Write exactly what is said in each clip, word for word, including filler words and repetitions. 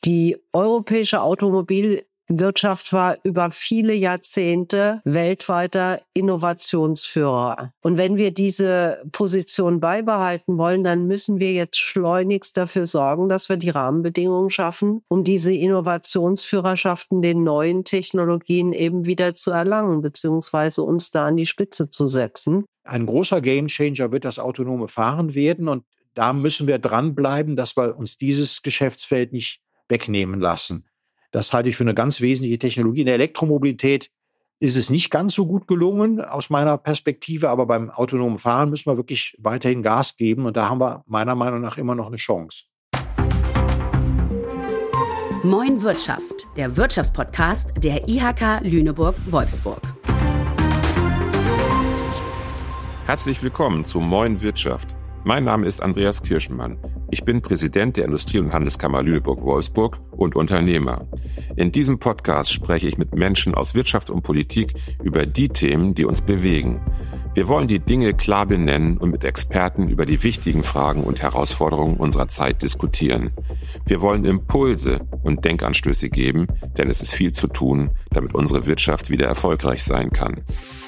Die europäische Automobilwirtschaft war über viele Jahrzehnte weltweiter Innovationsführer. Und wenn wir diese Position beibehalten wollen, dann müssen wir jetzt schleunigst dafür sorgen, dass wir die Rahmenbedingungen schaffen, um diese Innovationsführerschaften den neuen Technologien eben wieder zu erlangen, beziehungsweise uns da an die Spitze zu setzen. Ein großer Gamechanger wird das autonome Fahren werden. Und da müssen wir dranbleiben, dass wir uns dieses Geschäftsfeld nicht wegnehmen lassen. Das halte ich für eine ganz wesentliche Technologie. In der Elektromobilität ist es nicht ganz so gut gelungen aus meiner Perspektive, aber beim autonomen Fahren müssen wir wirklich weiterhin Gas geben und da haben wir meiner Meinung nach immer noch eine Chance. Moin Wirtschaft, der Wirtschaftspodcast der I H K Lüneburg-Wolfsburg. Herzlich willkommen zu Moin Wirtschaft. Mein Name ist Andreas Kirschenmann. Ich bin Präsident der Industrie- und Handelskammer Lüneburg-Wolfsburg und Unternehmer. In diesem Podcast spreche ich mit Menschen aus Wirtschaft und Politik über die Themen, die uns bewegen. Wir wollen die Dinge klar benennen und mit Experten über die wichtigen Fragen und Herausforderungen unserer Zeit diskutieren. Wir wollen Impulse und Denkanstöße geben, denn es ist viel zu tun, damit unsere Wirtschaft wieder erfolgreich sein kann.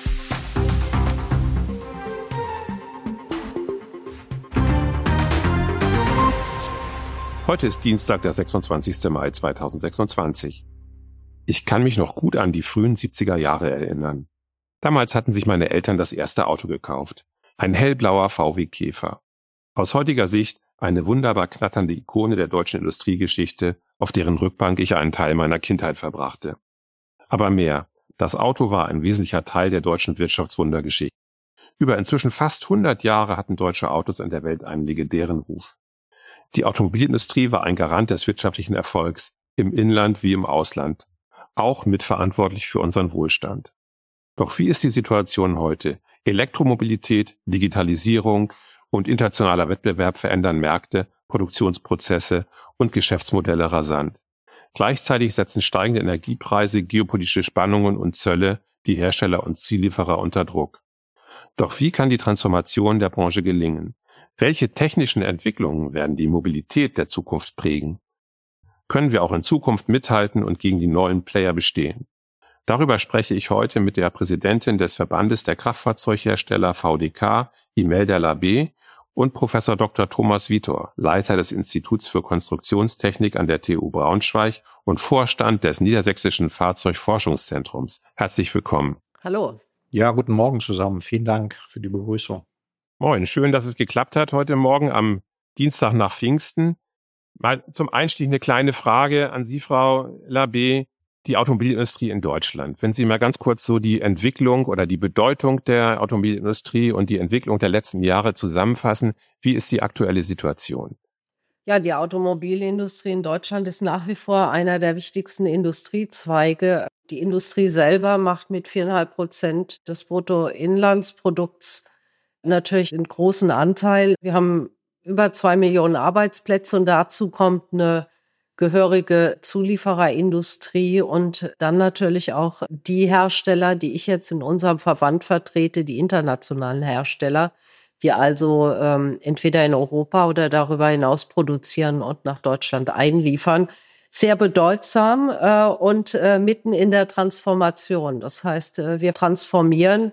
Heute ist Dienstag, der sechsundzwanzigster Mai zweitausendsechsundzwanzig. Ich kann mich noch gut an die frühen siebziger Jahre erinnern. Damals hatten sich meine Eltern das erste Auto gekauft. Ein hellblauer V W Käfer. Aus heutiger Sicht eine wunderbar knatternde Ikone der deutschen Industriegeschichte, auf deren Rückbank ich einen Teil meiner Kindheit verbrachte. Aber mehr. Das Auto war ein wesentlicher Teil der deutschen Wirtschaftswundergeschichte. Über inzwischen fast hundert Jahre hatten deutsche Autos in der Welt einen legendären Ruf. Die Automobilindustrie war ein Garant des wirtschaftlichen Erfolgs, im Inland wie im Ausland, auch mitverantwortlich für unseren Wohlstand. Doch wie ist die Situation heute? Elektromobilität, Digitalisierung und internationaler Wettbewerb verändern Märkte, Produktionsprozesse und Geschäftsmodelle rasant. Gleichzeitig setzen steigende Energiepreise, geopolitische Spannungen und Zölle die Hersteller und Zulieferer unter Druck. Doch wie kann die Transformation der Branche gelingen? Welche technischen Entwicklungen werden die Mobilität der Zukunft prägen? Können wir auch in Zukunft mithalten und gegen die neuen Player bestehen? Darüber spreche ich heute mit der Präsidentin des Verbandes der Kraftfahrzeughersteller V D K, Imelda Labbé, und Professor Doktor Thomas Vitor, Leiter des Instituts für Konstruktionstechnik an der T U Braunschweig und Vorstand des Niedersächsischen Fahrzeugforschungszentrums. Herzlich willkommen. Hallo. Ja, guten Morgen zusammen. Vielen Dank für die Begrüßung. Moin, schön, dass es geklappt hat heute Morgen am Dienstag nach Pfingsten. Mal zum Einstieg eine kleine Frage an Sie, Frau Labbé. Die Automobilindustrie in Deutschland. Wenn Sie mal ganz kurz so die Entwicklung oder die Bedeutung der Automobilindustrie und die Entwicklung der letzten Jahre zusammenfassen, wie ist die aktuelle Situation? Ja, die Automobilindustrie in Deutschland ist nach wie vor einer der wichtigsten Industriezweige. Die Industrie selber macht mit viereinhalb Prozent des Bruttoinlandsprodukts natürlich einen großen Anteil. Wir haben über zwei Millionen Arbeitsplätze und dazu kommt eine gehörige Zuliefererindustrie und dann natürlich auch die Hersteller, die ich jetzt in unserem Verband vertrete, die internationalen Hersteller, die also ähm, entweder in Europa oder darüber hinaus produzieren und nach Deutschland einliefern. Sehr bedeutsam äh, und äh, mitten in der Transformation. Das heißt, äh, wir transformieren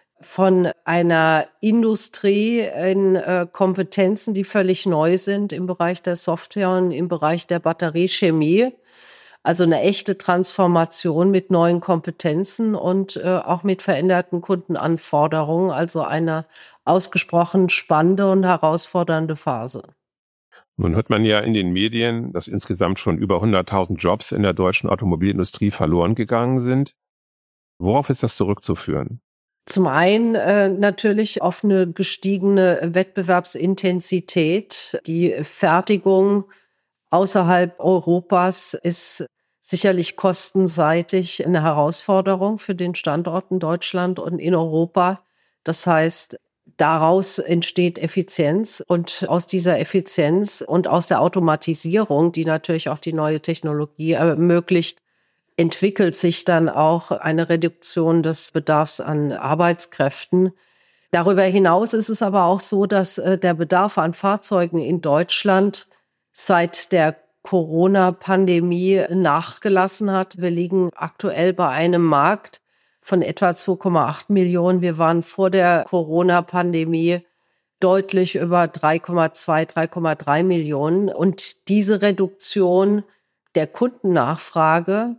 von einer Industrie in äh, Kompetenzen, die völlig neu sind im Bereich der Software und im Bereich der Batteriechemie. Also eine echte Transformation mit neuen Kompetenzen und äh, auch mit veränderten Kundenanforderungen. Also eine ausgesprochen spannende und herausfordernde Phase. Nun hört man ja in den Medien, dass insgesamt schon über hunderttausend Jobs in der deutschen Automobilindustrie verloren gegangen sind. Worauf ist das zurückzuführen? Zum einen äh, natürlich auf eine gestiegene Wettbewerbsintensität. Die Fertigung außerhalb Europas ist sicherlich kostenseitig eine Herausforderung für den Standort in Deutschland und in Europa. Das heißt, daraus entsteht Effizienz und aus dieser Effizienz und aus der Automatisierung, die natürlich auch die neue Technologie ermöglicht, entwickelt sich dann auch eine Reduktion des Bedarfs an Arbeitskräften. Darüber hinaus ist es aber auch so, dass äh, der Bedarf an Fahrzeugen in Deutschland seit der Corona-Pandemie nachgelassen hat. Wir liegen aktuell bei einem Markt von etwa zwei Komma acht Millionen. Wir waren vor der Corona-Pandemie deutlich über drei Komma zwei, drei Komma drei Millionen. Und diese Reduktion der Kundennachfrage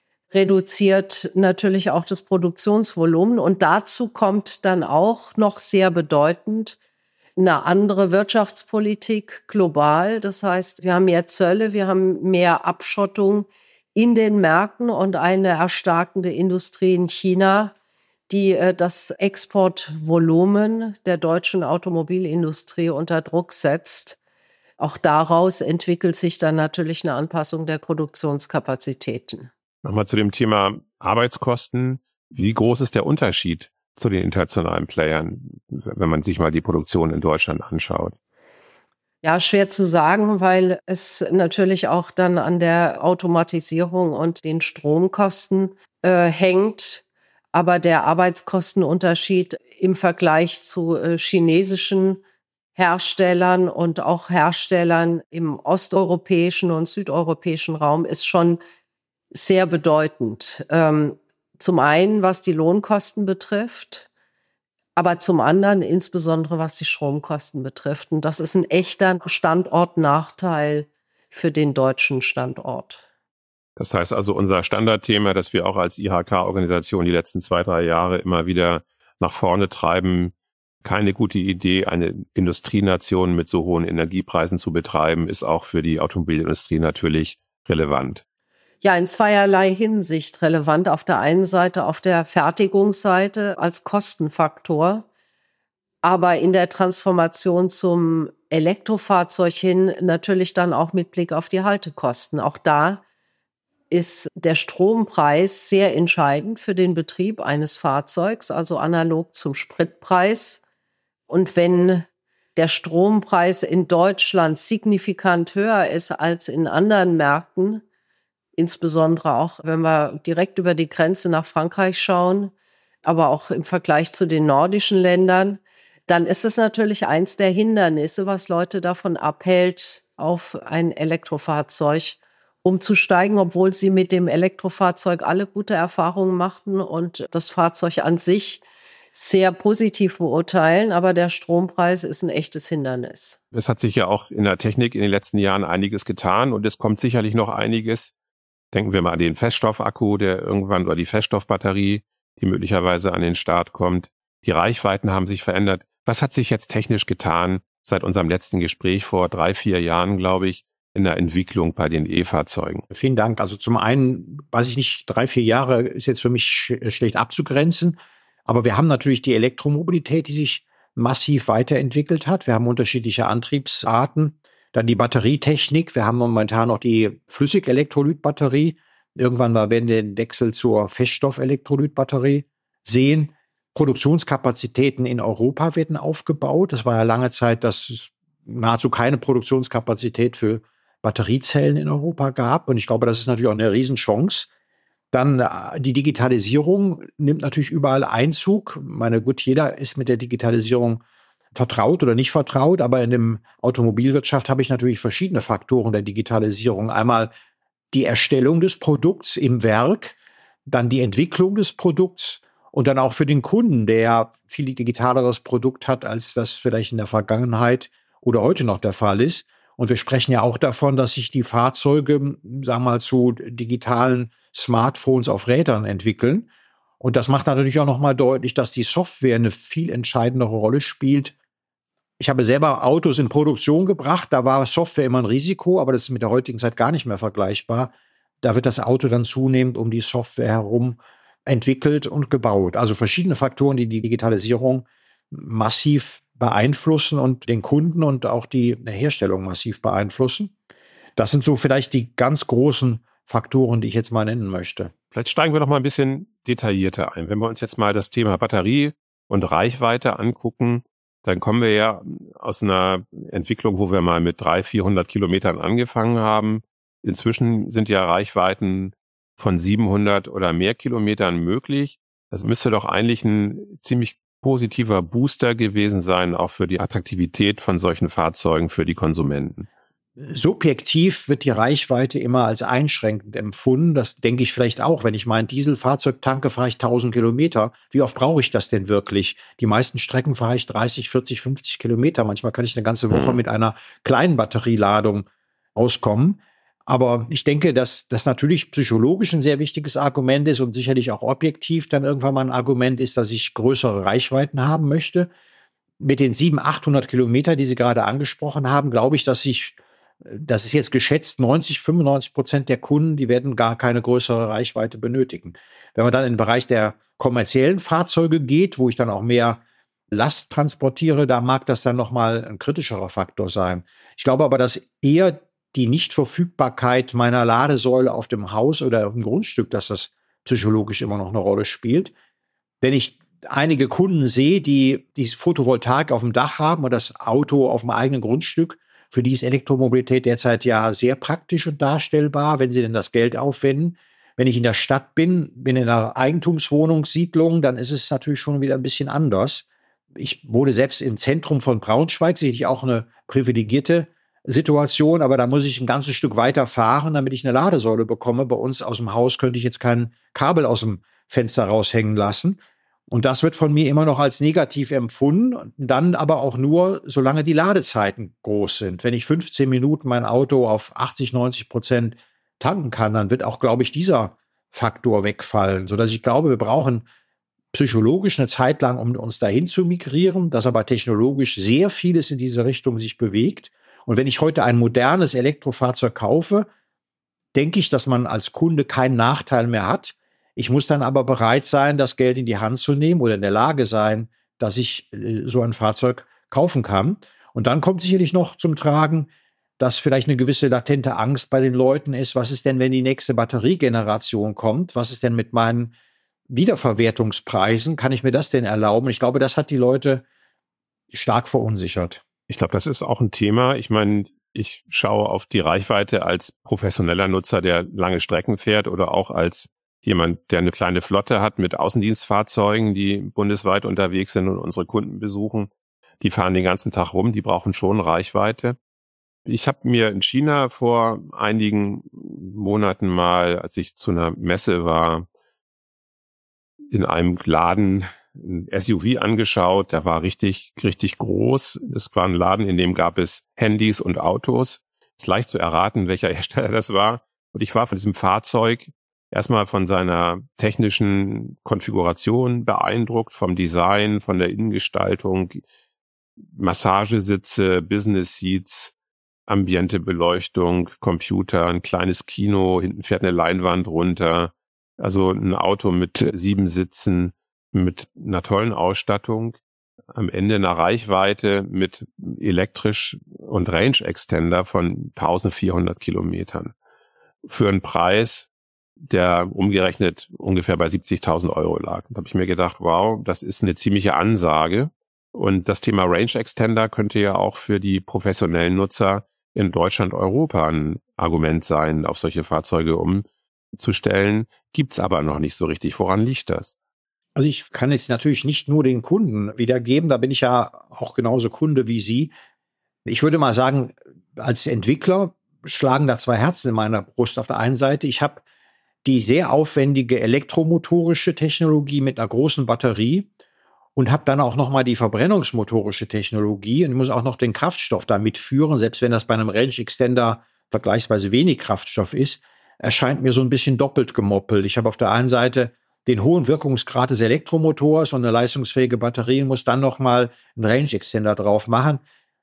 reduziert natürlich auch das Produktionsvolumen. Und dazu kommt dann auch noch sehr bedeutend eine andere Wirtschaftspolitik global. Das heißt, wir haben mehr Zölle, wir haben mehr Abschottung in den Märkten und eine erstarkende Industrie in China, die äh, das Exportvolumen der deutschen Automobilindustrie unter Druck setzt. Auch daraus entwickelt sich dann natürlich eine Anpassung der Produktionskapazitäten. Nochmal zu dem Thema Arbeitskosten. Wie groß ist der Unterschied zu den internationalen Playern, wenn man sich mal die Produktion in Deutschland anschaut? Ja, schwer zu sagen, weil es natürlich auch dann an der Automatisierung und den Stromkosten äh, hängt. Aber der Arbeitskostenunterschied im Vergleich zu äh, chinesischen Herstellern und auch Herstellern im osteuropäischen und südeuropäischen Raum ist schon sehr bedeutend. Ähm, zum einen, was die Lohnkosten betrifft, aber zum anderen insbesondere, was die Stromkosten betrifft. Und das ist ein echter Standortnachteil für den deutschen Standort. Das heißt also, unser Standardthema, das wir auch als I H K-Organisation die letzten zwei, drei Jahre immer wieder nach vorne treiben, keine gute Idee, eine Industrienation mit so hohen Energiepreisen zu betreiben, ist auch für die Automobilindustrie natürlich relevant. Ja, in zweierlei Hinsicht relevant. Auf der einen Seite auf der Fertigungsseite als Kostenfaktor, aber in der Transformation zum Elektrofahrzeug hin natürlich dann auch mit Blick auf die Haltekosten. Auch da ist der Strompreis sehr entscheidend für den Betrieb eines Fahrzeugs, also analog zum Spritpreis. Und wenn der Strompreis in Deutschland signifikant höher ist als in anderen Märkten, insbesondere auch, wenn wir direkt über die Grenze nach Frankreich schauen, aber auch im Vergleich zu den nordischen Ländern, dann ist es natürlich eins der Hindernisse, was Leute davon abhält, auf ein Elektrofahrzeug umzusteigen, obwohl sie mit dem Elektrofahrzeug alle gute Erfahrungen machten und das Fahrzeug an sich sehr positiv beurteilen, aber der Strompreis ist ein echtes Hindernis. Es hat sich ja auch in der Technik in den letzten Jahren einiges getan und es kommt sicherlich noch einiges. Denken wir mal an den Feststoffakku, der irgendwann, oder die Feststoffbatterie, die möglicherweise an den Start kommt. Die Reichweiten haben sich verändert. Was hat sich jetzt technisch getan seit unserem letzten Gespräch vor drei, vier Jahren, glaube ich, in der Entwicklung bei den E-Fahrzeugen? Vielen Dank. Also zum einen, weiß ich nicht, drei, vier Jahre ist jetzt für mich sch- schlecht abzugrenzen. Aber wir haben natürlich die Elektromobilität, die sich massiv weiterentwickelt hat. Wir haben unterschiedliche Antriebsarten. Dann die Batterietechnik. Wir haben momentan noch die Flüssigelektrolytbatterie. Irgendwann mal werden wir den Wechsel zur Feststoffelektrolytbatterie sehen. Produktionskapazitäten in Europa werden aufgebaut. Das war ja lange Zeit, dass es nahezu keine Produktionskapazität für Batteriezellen in Europa gab. Und ich glaube, das ist natürlich auch eine Riesenchance. Dann die Digitalisierung nimmt natürlich überall Einzug. Ich meine, gut, jeder ist mit der Digitalisierung vertraut oder nicht vertraut, aber in der Automobilwirtschaft habe ich natürlich verschiedene Faktoren der Digitalisierung. Einmal die Erstellung des Produkts im Werk, dann die Entwicklung des Produkts und dann auch für den Kunden, der viel digitaleres Produkt hat, als das vielleicht in der Vergangenheit oder heute noch der Fall ist. Und wir sprechen ja auch davon, dass sich die Fahrzeuge, sagen wir mal, zu digitalen Smartphones auf Rädern entwickeln. Und das macht natürlich auch nochmal deutlich, dass die Software eine viel entscheidendere Rolle spielt. Ich habe selber Autos in Produktion gebracht, da war Software immer ein Risiko, aber das ist mit der heutigen Zeit gar nicht mehr vergleichbar. Da wird das Auto dann zunehmend um die Software herum entwickelt und gebaut. Also verschiedene Faktoren, die die Digitalisierung massiv beeinflussen und den Kunden und auch die Herstellung massiv beeinflussen. Das sind so vielleicht die ganz großen Faktoren, die ich jetzt mal nennen möchte. Vielleicht steigen wir noch mal ein bisschen detaillierter ein. Wenn wir uns jetzt mal das Thema Batterie und Reichweite angucken, dann kommen wir ja aus einer Entwicklung, wo wir mal mit dreihundert, vierhundert Kilometern angefangen haben. Inzwischen sind ja Reichweiten von siebenhundert oder mehr Kilometern möglich. Das müsste doch eigentlich ein ziemlich positiver Booster gewesen sein, auch für die Attraktivität von solchen Fahrzeugen für die Konsumenten. subjektiv wird die Reichweite immer als einschränkend empfunden. Das denke ich vielleicht auch. Wenn ich mein Dieselfahrzeug tanke, fahre ich tausend Kilometer. Wie oft brauche ich das denn wirklich? Die meisten Strecken fahre ich dreißig, vierzig, fünfzig Kilometer. Manchmal kann ich eine ganze Woche mit einer kleinen Batterieladung auskommen. Aber ich denke, dass das natürlich psychologisch ein sehr wichtiges Argument ist und sicherlich auch objektiv dann irgendwann mal ein Argument ist, dass ich größere Reichweiten haben möchte. Mit den siebenhundert, achthundert Kilometer, die Sie gerade angesprochen haben, glaube ich, dass ich Das ist jetzt geschätzt, neunzig, fünfundneunzig Prozent der Kunden, die werden gar keine größere Reichweite benötigen. Wenn man dann in den Bereich der kommerziellen Fahrzeuge geht, wo ich dann auch mehr Last transportiere, da mag das dann nochmal ein kritischerer Faktor sein. Ich glaube aber, dass eher die Nichtverfügbarkeit meiner Ladesäule auf dem Haus oder auf dem Grundstück, dass das psychologisch immer noch eine Rolle spielt. Wenn ich einige Kunden sehe, die die Photovoltaik auf dem Dach haben und das Auto auf dem eigenen Grundstück, für die ist Elektromobilität derzeit ja sehr praktisch und darstellbar, wenn sie denn das Geld aufwenden. Wenn ich in der Stadt bin, bin in einer Eigentumswohnungssiedlung, dann ist es natürlich schon wieder ein bisschen anders. Ich wohne selbst im Zentrum von Braunschweig, sicherlich auch eine privilegierte Situation, aber da muss ich ein ganzes Stück weiter fahren, damit ich eine Ladesäule bekomme. Bei uns aus dem Haus könnte ich jetzt kein Kabel aus dem Fenster raushängen lassen. Und das wird von mir immer noch als negativ empfunden, dann aber auch nur, solange die Ladezeiten groß sind. Wenn ich fünfzehn Minuten mein Auto auf achtzig, neunzig Prozent tanken kann, dann wird auch, glaube ich, dieser Faktor wegfallen, sodass ich glaube, wir brauchen psychologisch eine Zeit lang, um uns dahin zu migrieren, dass aber technologisch sehr vieles in diese Richtung sich bewegt. Und wenn ich heute ein modernes Elektrofahrzeug kaufe, denke ich, dass man als Kunde keinen Nachteil mehr hat. Ich muss dann aber bereit sein, das Geld in die Hand zu nehmen oder in der Lage sein, dass ich äh, so ein Fahrzeug kaufen kann. Und dann kommt sicherlich noch zum Tragen, dass vielleicht eine gewisse latente Angst bei den Leuten ist. Was ist denn, wenn die nächste Batteriegeneration kommt? Was ist denn mit meinen Wiederverwertungspreisen? Kann ich mir das denn erlauben? Ich glaube, das hat die Leute stark verunsichert. Ich glaube, das ist auch ein Thema. Ich meine, ich schaue auf die Reichweite als professioneller Nutzer, der lange Strecken fährt, oder auch als jemand, der eine kleine Flotte hat mit Außendienstfahrzeugen, die bundesweit unterwegs sind und unsere Kunden besuchen. Die fahren den ganzen Tag rum, die brauchen schon Reichweite. Ich habe mir in China vor einigen Monaten mal, als ich zu einer Messe war, in einem Laden ein S U V angeschaut. Der war richtig, richtig groß. Es war ein Laden, in dem gab es Handys und Autos. Ist leicht zu erraten, welcher Hersteller das war. Und ich war von diesem Fahrzeug erstmal von seiner technischen Konfiguration beeindruckt, vom Design, von der Innengestaltung, Massagesitze, Business Seats, ambiente Beleuchtung, Computer, ein kleines Kino, hinten fährt eine Leinwand runter. Also ein Auto mit sieben Sitzen, mit einer tollen Ausstattung, am Ende einer Reichweite mit elektrisch und Range Extender von eintausendvierhundert Kilometern. Für einen Preis, der umgerechnet ungefähr bei siebzigtausend Euro lag. Da habe ich mir gedacht, wow, das ist eine ziemliche Ansage. Und das Thema Range Extender könnte ja auch für die professionellen Nutzer in Deutschland, Europa ein Argument sein, auf solche Fahrzeuge umzustellen. Gibt's aber noch nicht so richtig. Woran liegt das? Also ich kann jetzt natürlich nicht nur den Kunden wiedergeben, da bin ich ja auch genauso Kunde wie Sie. Ich würde mal sagen, als Entwickler schlagen da zwei Herzen in meiner Brust. Auf der einen Seite, ich habe die sehr aufwendige elektromotorische Technologie mit einer großen Batterie und habe dann auch noch mal die verbrennungsmotorische Technologie und muss auch noch den Kraftstoff da mitführen, selbst wenn das bei einem Range Extender vergleichsweise wenig Kraftstoff ist, erscheint mir so ein bisschen doppelt gemoppelt. Ich habe auf der einen Seite den hohen Wirkungsgrad des Elektromotors und eine leistungsfähige Batterie und muss dann noch mal einen Range Extender drauf machen.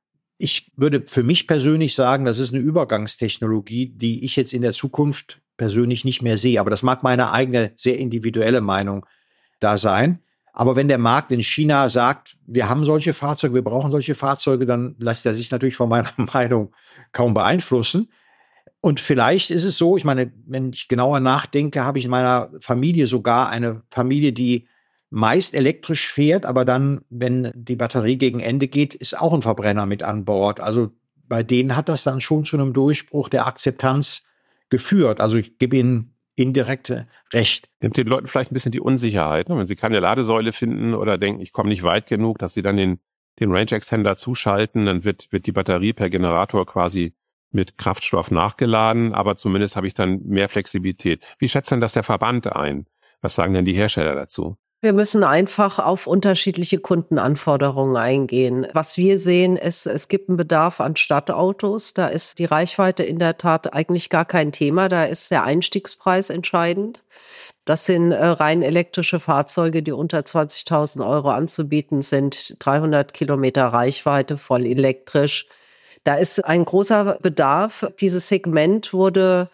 Ich würde für mich persönlich sagen, das ist eine Übergangstechnologie, die ich jetzt in der Zukunft persönlich nicht mehr sehe. Aber das mag meine eigene, sehr individuelle Meinung da sein. Aber wenn der Markt in China sagt, wir haben solche Fahrzeuge, wir brauchen solche Fahrzeuge, dann lässt er sich natürlich von meiner Meinung kaum beeinflussen. Und vielleicht ist es so, ich meine, wenn ich genauer nachdenke, habe ich in meiner Familie sogar eine Familie, die meist elektrisch fährt, aber dann, wenn die Batterie gegen Ende geht, ist auch ein Verbrenner mit an Bord. Also bei denen hat das dann schon zu einem Durchbruch der Akzeptanz geführt. Also ich gebe Ihnen indirekt recht. Nimmt den Leuten vielleicht ein bisschen die Unsicherheit, ne? Wenn sie keine Ladesäule finden oder denken, ich komme nicht weit genug, dass sie dann den, den Range Extender zuschalten, dann wird, wird die Batterie per Generator quasi mit Kraftstoff nachgeladen, aber zumindest habe ich dann mehr Flexibilität. Wie schätzt denn das der Verband ein? Was sagen denn die Hersteller dazu? Wir müssen einfach auf unterschiedliche Kundenanforderungen eingehen. Was wir sehen, ist, es gibt einen Bedarf an Stadtautos. Da ist die Reichweite in der Tat eigentlich gar kein Thema. Da ist der Einstiegspreis entscheidend. Das sind äh, rein elektrische Fahrzeuge, die unter zwanzigtausend Euro anzubieten sind. dreihundert Kilometer Reichweite, voll elektrisch. Da ist ein großer Bedarf. Dieses Segment wurde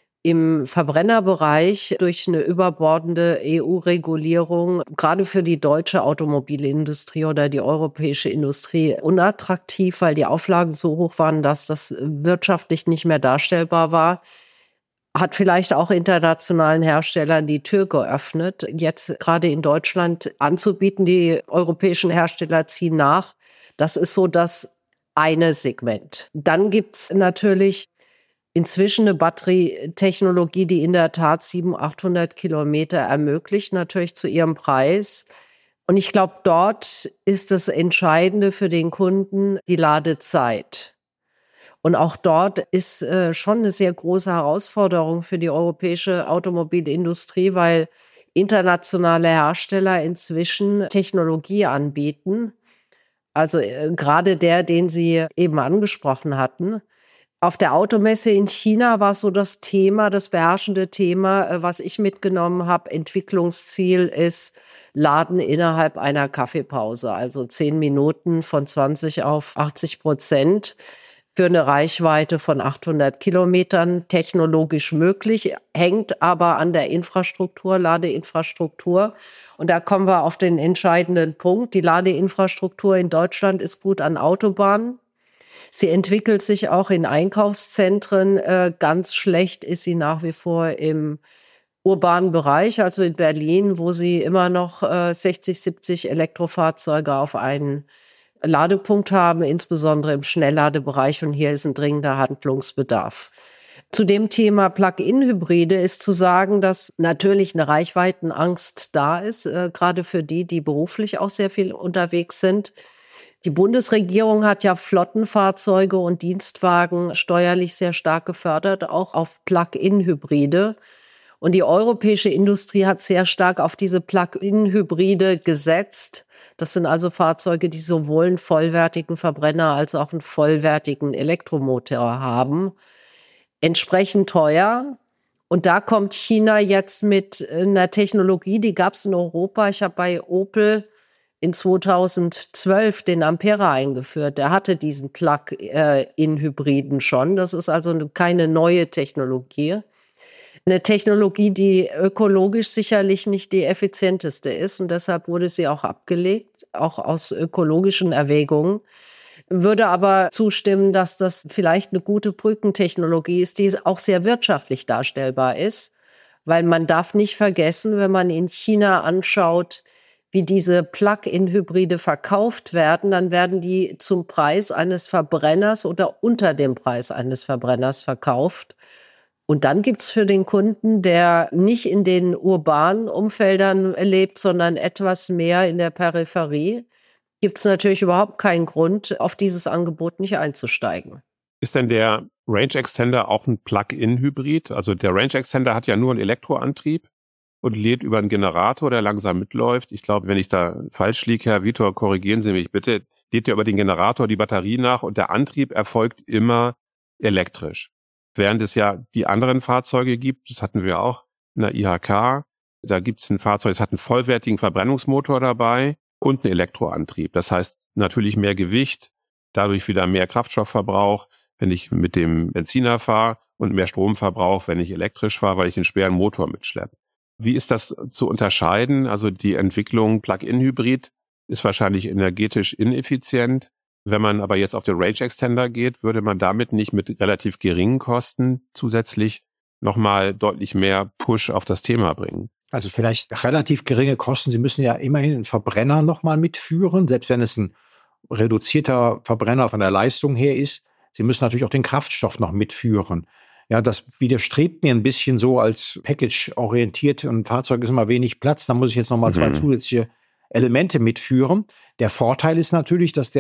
im Verbrennerbereich durch eine überbordende E U-Regulierung gerade für die deutsche Automobilindustrie oder die europäische Industrie unattraktiv, weil die Auflagen so hoch waren, dass das wirtschaftlich nicht mehr darstellbar war. Hat vielleicht auch internationalen Herstellern die Tür geöffnet, jetzt gerade in Deutschland anzubieten. Die europäischen Hersteller ziehen nach. Das ist so das eine Segment. Dann gibt's natürlich inzwischen eine Batterietechnologie, die in der Tat siebenhundert, achthundert Kilometer ermöglicht, natürlich zu ihrem Preis. Und ich glaube, dort ist das Entscheidende für den Kunden die Ladezeit. Und auch dort ist äh, schon eine sehr große Herausforderung für die europäische Automobilindustrie, weil internationale Hersteller inzwischen Technologie anbieten. Also äh, gerade der, den Sie eben angesprochen hatten. Auf der Automesse in China war so das Thema, das beherrschende Thema, was ich mitgenommen habe. Entwicklungsziel ist Laden innerhalb einer Kaffeepause, also zehn Minuten von zwanzig auf achtzig Prozent für eine Reichweite von achthundert Kilometern. Technologisch möglich, hängt aber an der Infrastruktur, Ladeinfrastruktur. Und da kommen wir auf den entscheidenden Punkt. Die Ladeinfrastruktur in Deutschland ist gut an Autobahnen. Sie entwickelt sich auch in Einkaufszentren. Äh, ganz schlecht ist sie nach wie vor im urbanen Bereich, also in Berlin, wo sie immer noch äh, sechzig, siebzig Elektrofahrzeuge auf einen Ladepunkt haben, insbesondere im Schnellladebereich. Und hier ist ein dringender Handlungsbedarf. Zu dem Thema Plug-in-Hybride ist zu sagen, dass natürlich eine Reichweitenangst da ist, äh, gerade für die, die beruflich auch sehr viel unterwegs sind. Die Bundesregierung hat ja Flottenfahrzeuge und Dienstwagen steuerlich sehr stark gefördert, auch auf Plug-in-Hybride. Und die europäische Industrie hat sehr stark auf diese Plug-in-Hybride gesetzt. Das sind also Fahrzeuge, die sowohl einen vollwertigen Verbrenner als auch einen vollwertigen Elektromotor haben. Entsprechend teuer. Und da kommt China jetzt mit einer Technologie, die gab es in Europa. Ich habe bei Opel in zweitausendzwölf den Ampera eingeführt. Der hatte diesen Plug-in-Hybriden schon. Das ist also keine neue Technologie. Eine Technologie, die ökologisch sicherlich nicht die effizienteste ist. Und deshalb wurde sie auch abgelegt, auch aus ökologischen Erwägungen. Würde aber zustimmen, dass das vielleicht eine gute Brückentechnologie ist, die auch sehr wirtschaftlich darstellbar ist. Weil man darf nicht vergessen, wenn man in China anschaut, wie diese Plug-in-Hybride verkauft werden, dann werden die zum Preis eines Verbrenners oder unter dem Preis eines Verbrenners verkauft. Und dann gibt's für den Kunden, der nicht in den urbanen Umfeldern lebt, sondern etwas mehr in der Peripherie, gibt's natürlich überhaupt keinen Grund, auf dieses Angebot nicht einzusteigen. Ist denn der Range Extender auch ein Plug-in-Hybrid? Also der Range Extender hat ja nur einen Elektroantrieb und lädt über einen Generator, der langsam mitläuft. Ich glaube, wenn ich da falsch liege, Herr Vitor, korrigieren Sie mich bitte, lädt ja über den Generator die Batterie nach und der Antrieb erfolgt immer elektrisch. Während es ja die anderen Fahrzeuge gibt, das hatten wir auch in der I H K, da gibt es ein Fahrzeug, das hat einen vollwertigen Verbrennungsmotor dabei und einen Elektroantrieb. Das heißt natürlich mehr Gewicht, dadurch wieder mehr Kraftstoffverbrauch, wenn ich mit dem Benziner fahre und mehr Stromverbrauch, wenn ich elektrisch fahre, weil ich einen schweren Motor mitschleppe. Wie ist das zu unterscheiden? Also die Entwicklung Plug-in-Hybrid ist wahrscheinlich energetisch ineffizient. Wenn man aber jetzt auf den Range Extender geht, würde man damit nicht mit relativ geringen Kosten zusätzlich nochmal deutlich mehr Push auf das Thema bringen? Also vielleicht relativ geringe Kosten. Sie müssen ja immerhin einen Verbrenner nochmal mitführen, selbst wenn es ein reduzierter Verbrenner von der Leistung her ist. Sie müssen natürlich auch den Kraftstoff noch mitführen. Ja, das widerstrebt mir ein bisschen so als Package-orientiert und Fahrzeug ist immer wenig Platz. Da muss ich jetzt nochmal mhm. zwei zusätzliche Elemente mitführen. Der Vorteil ist natürlich, dass der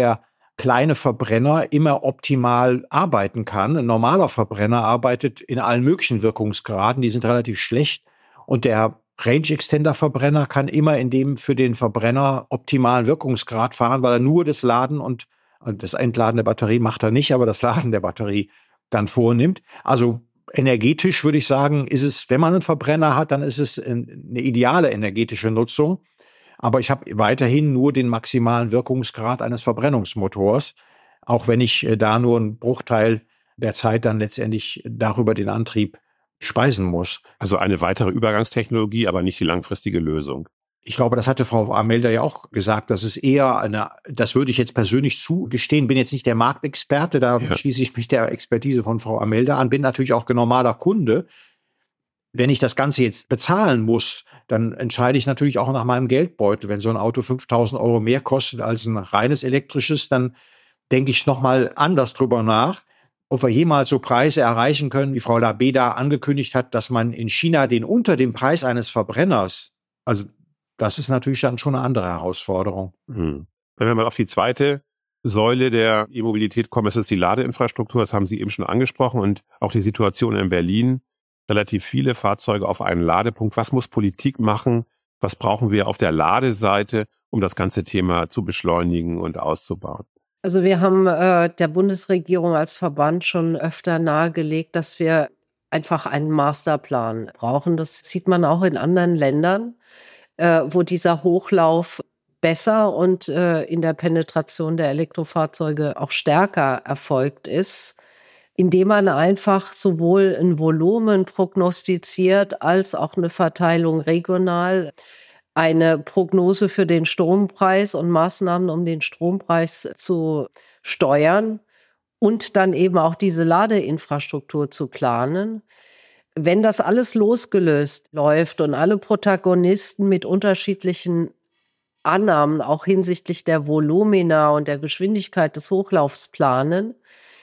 kleine Verbrenner immer optimal arbeiten kann. Ein normaler Verbrenner arbeitet in allen möglichen Wirkungsgraden, die sind relativ schlecht. Und der Range-Extender-Verbrenner kann immer in dem für den Verbrenner optimalen Wirkungsgrad fahren, weil er nur das Laden und, und das Entladen der Batterie macht er nicht, aber das Laden der Batterie dann vornimmt. Also energetisch würde ich sagen, ist es, wenn man einen Verbrenner hat, dann ist es eine ideale energetische Nutzung. Aber ich habe weiterhin nur den maximalen Wirkungsgrad eines Verbrennungsmotors, auch wenn ich da nur einen Bruchteil der Zeit dann letztendlich darüber den Antrieb speisen muss. Also eine weitere Übergangstechnologie, aber nicht die langfristige Lösung. Ich glaube, das hatte Frau Amelder ja auch gesagt, dass es eher eine, das würde ich jetzt persönlich zugestehen, bin jetzt nicht der Marktexperte, da ja. schließe ich mich der Expertise von Frau Amelder an, bin natürlich auch normaler Kunde. Wenn ich das Ganze jetzt bezahlen muss, dann entscheide ich natürlich auch nach meinem Geldbeutel. Wenn so ein Auto fünftausend Euro mehr kostet als ein reines elektrisches, dann denke ich nochmal anders drüber nach, ob wir jemals so Preise erreichen können, wie Frau Labeda angekündigt hat, dass man in China den unter dem Preis eines Verbrenners, also das ist natürlich dann schon eine andere Herausforderung. Hm. Wenn wir mal auf die zweite Säule der E-Mobilität kommen, ist es die Ladeinfrastruktur, das haben Sie eben schon angesprochen, und auch die Situation in Berlin. Relativ viele Fahrzeuge auf einen Ladepunkt. Was muss Politik machen? Was brauchen wir auf der Ladeseite, um das ganze Thema zu beschleunigen und auszubauen? Also wir haben äh, der Bundesregierung als Verband schon öfter nahegelegt, dass wir einfach einen Masterplan brauchen. Das sieht man auch in anderen Ländern, äh, wo dieser Hochlauf besser und äh, in der Penetration der Elektrofahrzeuge auch stärker erfolgt ist, indem man einfach sowohl ein Volumen prognostiziert als auch eine Verteilung regional, eine Prognose für den Strompreis und Maßnahmen, um den Strompreis zu steuern und dann eben auch diese Ladeinfrastruktur zu planen. Wenn das alles losgelöst läuft und alle Protagonisten mit unterschiedlichen Annahmen, auch hinsichtlich der Volumina und der Geschwindigkeit des Hochlaufs planen,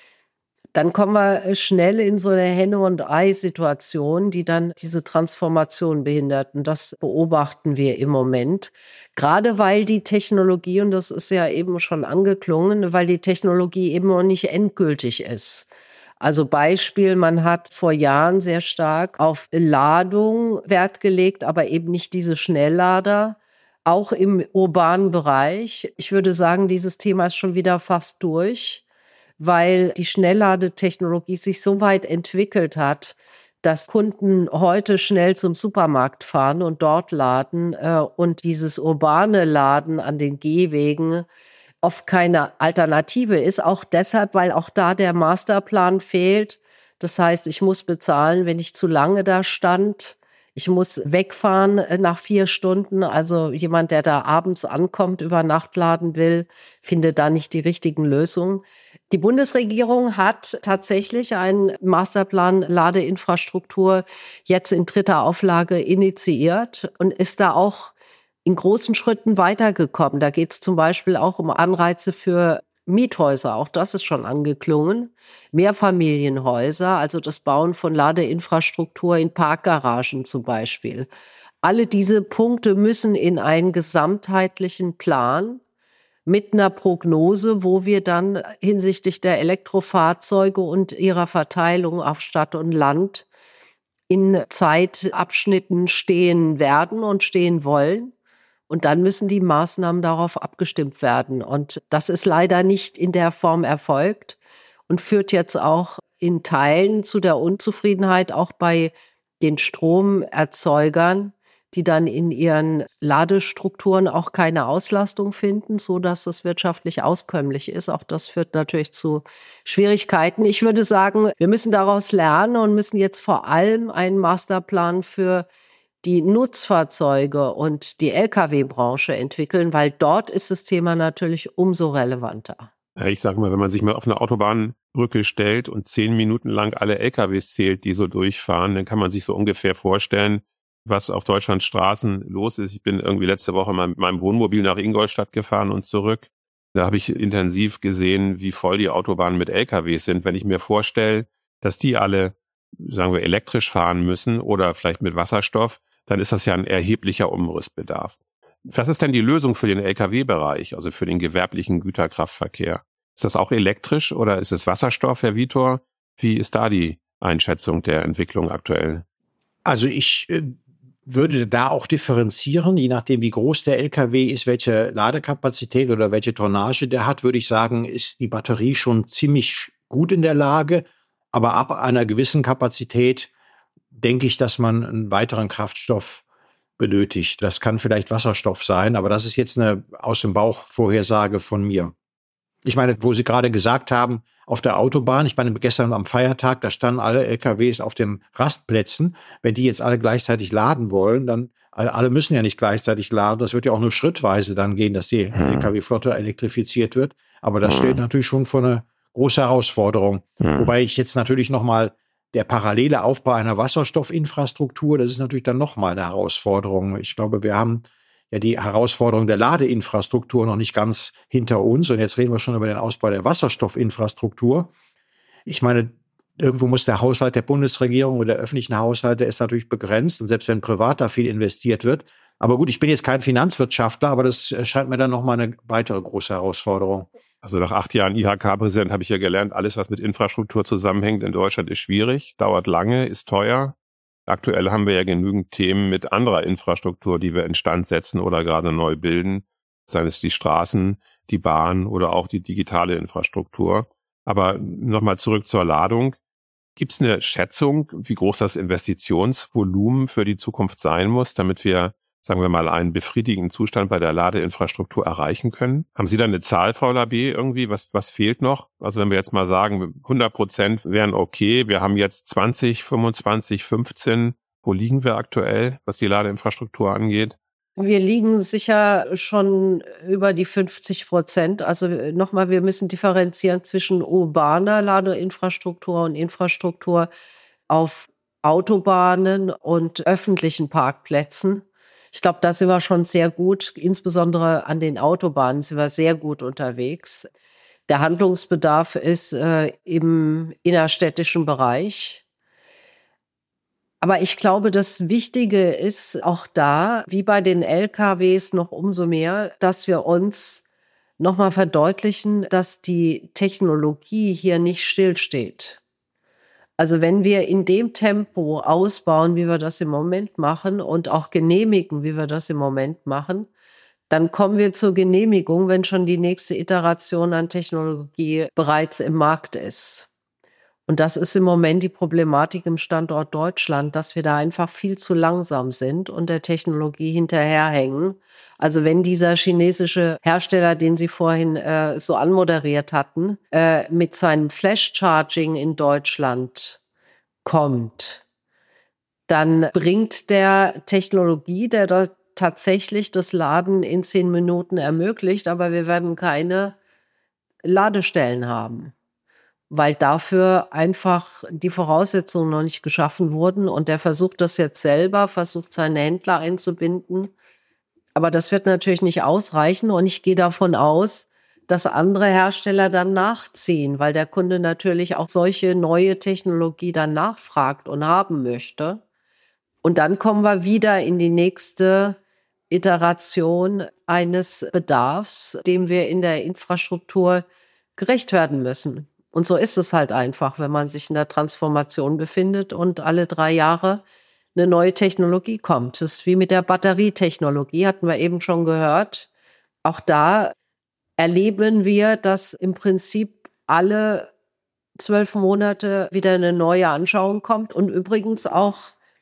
dann kommen wir schnell in so eine Henne- und Ei-Situation, die dann diese Transformation behindert. Und das beobachten wir im Moment. Gerade weil die Technologie, und das ist ja eben schon angeklungen, weil die Technologie eben noch nicht endgültig ist. Also Beispiel, man hat vor Jahren sehr stark auf Ladung Wert gelegt, aber eben nicht diese Schnelllader, auch im urbanen Bereich. Ich würde sagen, dieses Thema ist schon wieder fast durch, weil die Schnellladetechnologie sich so weit entwickelt hat, dass Kunden heute schnell zum Supermarkt fahren und dort laden äh, und dieses urbane Laden an den Gehwegen oft keine Alternative ist. Auch deshalb, weil auch da der Masterplan fehlt. Das heißt, ich muss bezahlen, wenn ich zu lange da stand. Ich muss wegfahren nach vier Stunden. Also jemand, der da abends ankommt, über Nacht laden will, findet da nicht die richtigen Lösungen. Die Bundesregierung hat tatsächlich einen Masterplan Ladeinfrastruktur jetzt in dritter Auflage initiiert und ist da auch in großen Schritten weitergekommen. Da geht es zum Beispiel auch um Anreize für Miethäuser, auch das ist schon angeklungen. Mehrfamilienhäuser, also das Bauen von Ladeinfrastruktur in Parkgaragen zum Beispiel. Alle diese Punkte müssen in einen gesamtheitlichen Plan mit einer Prognose, wo wir dann hinsichtlich der Elektrofahrzeuge und ihrer Verteilung auf Stadt und Land in Zeitabschnitten stehen werden und stehen wollen. Und dann müssen die Maßnahmen darauf abgestimmt werden. Und das ist leider nicht in der Form erfolgt und führt jetzt auch in Teilen zu der Unzufriedenheit auch bei den Stromerzeugern, die dann in ihren Ladestrukturen auch keine Auslastung finden, so dass das wirtschaftlich auskömmlich ist. Auch das führt natürlich zu Schwierigkeiten. Ich würde sagen, wir müssen daraus lernen und müssen jetzt vor allem einen Masterplan für die Nutzfahrzeuge und die L K W-Branche entwickeln, weil dort ist das Thema natürlich umso relevanter. Ja, ich sage mal, wenn man sich mal auf eine Autobahnbrücke stellt und zehn Minuten lang alle L K Ws zählt, die so durchfahren, dann kann man sich so ungefähr vorstellen, was auf Deutschlands Straßen los ist. Ich bin irgendwie letzte Woche mal mit meinem Wohnmobil nach Ingolstadt gefahren und zurück. Da habe ich intensiv gesehen, wie voll die Autobahnen mit L K Ws sind. Wenn ich mir vorstelle, dass die alle, sagen wir, elektrisch fahren müssen oder vielleicht mit Wasserstoff, dann ist das ja ein erheblicher Umrüstbedarf. Was ist denn die Lösung für den L K W-Bereich, also für den gewerblichen Güterkraftverkehr? Ist das auch elektrisch oder ist es Wasserstoff, Herr Vitor? Wie ist da die Einschätzung der Entwicklung aktuell? Also ich äh, würde da auch differenzieren, je nachdem wie groß der L K W ist, welche Ladekapazität oder welche Tonnage der hat, würde ich sagen, ist die Batterie schon ziemlich gut in der Lage. Aber ab einer gewissen Kapazität denke ich, dass man einen weiteren Kraftstoff benötigt. Das kann vielleicht Wasserstoff sein, aber das ist jetzt eine aus dem Bauch Vorhersage von mir. Ich meine, wo Sie gerade gesagt haben, auf der Autobahn, ich meine, gestern am Feiertag, da standen alle L K Ws auf den Rastplätzen. Wenn die jetzt alle gleichzeitig laden wollen, dann, alle müssen ja nicht gleichzeitig laden. Das wird ja auch nur schrittweise dann gehen, dass die hm. L K W-Flotte elektrifiziert wird. Aber das hm. steht natürlich schon vor eine große Herausforderung. Hm. Wobei ich jetzt natürlich nochmal der parallele Aufbau einer Wasserstoffinfrastruktur, das ist natürlich dann nochmal eine Herausforderung. Ich glaube, wir haben ja die Herausforderung der Ladeinfrastruktur noch nicht ganz hinter uns. Und jetzt reden wir schon über den Ausbau der Wasserstoffinfrastruktur. Ich meine, irgendwo muss der Haushalt der Bundesregierung oder der öffentlichen Haushalte ist natürlich begrenzt. Und selbst wenn privat da viel investiert wird. Aber gut, ich bin jetzt kein Finanzwirtschaftler, aber das scheint mir dann nochmal eine weitere große Herausforderung. Also nach acht Jahren I H K-Präsident habe ich ja gelernt, alles, was mit Infrastruktur zusammenhängt in Deutschland, ist schwierig, dauert lange, ist teuer. Aktuell haben wir ja genügend Themen mit anderer Infrastruktur, die wir instand setzen oder gerade neu bilden. Seien es die Straßen, die Bahn oder auch die digitale Infrastruktur. Aber nochmal zurück zur Ladung. Gibt es eine Schätzung, wie groß das Investitionsvolumen für die Zukunft sein muss, damit wir, sagen wir mal, einen befriedigenden Zustand bei der Ladeinfrastruktur erreichen können? Haben Sie da eine Zahl, Frau Labé, irgendwie? Was, was fehlt noch? Also wenn wir jetzt mal sagen, hundert Prozent wären okay. Wir haben jetzt zwanzig, fünfundzwanzig, fünfzehn. Wo liegen wir aktuell, was die Ladeinfrastruktur angeht? Wir liegen sicher schon über die fünfzig Prozent. Also nochmal, wir müssen differenzieren zwischen urbaner Ladeinfrastruktur und Infrastruktur auf Autobahnen und öffentlichen Parkplätzen. Ich glaube, da sind wir schon sehr gut, insbesondere an den Autobahnen sind wir sehr gut unterwegs. Der Handlungsbedarf ist äh, im innerstädtischen Bereich. Aber ich glaube, das Wichtige ist auch da, wie bei den L K Ws noch umso mehr, dass wir uns nochmal verdeutlichen, dass die Technologie hier nicht stillsteht. Also wenn wir in dem Tempo ausbauen, wie wir das im Moment machen und auch genehmigen, wie wir das im Moment machen, dann kommen wir zur Genehmigung, wenn schon die nächste Iteration an Technologie bereits im Markt ist. Und das ist im Moment die Problematik im Standort Deutschland, dass wir da einfach viel zu langsam sind und der Technologie hinterherhängen. Also wenn dieser chinesische Hersteller, den Sie vorhin äh, so anmoderiert hatten, äh, mit seinem Flash-Charging in Deutschland kommt, dann bringt der Technologie, der da tatsächlich das Laden in zehn Minuten ermöglicht, aber wir werden keine Ladestellen haben, weil dafür einfach die Voraussetzungen noch nicht geschaffen wurden. Und der versucht das jetzt selber, versucht seine Händler einzubinden. Aber das wird natürlich nicht ausreichen. Und ich gehe davon aus, dass andere Hersteller dann nachziehen, weil der Kunde natürlich auch solche neue Technologie dann nachfragt und haben möchte. Und dann kommen wir wieder in die nächste Iteration eines Bedarfs, dem wir in der Infrastruktur gerecht werden müssen. Und so ist es halt einfach, wenn man sich in der Transformation befindet und alle drei Jahre eine neue Technologie kommt. Das ist wie mit der Batterietechnologie, hatten wir eben schon gehört. Auch da erleben wir, dass im Prinzip alle zwölf Monate wieder eine neue Anschauung kommt und übrigens auch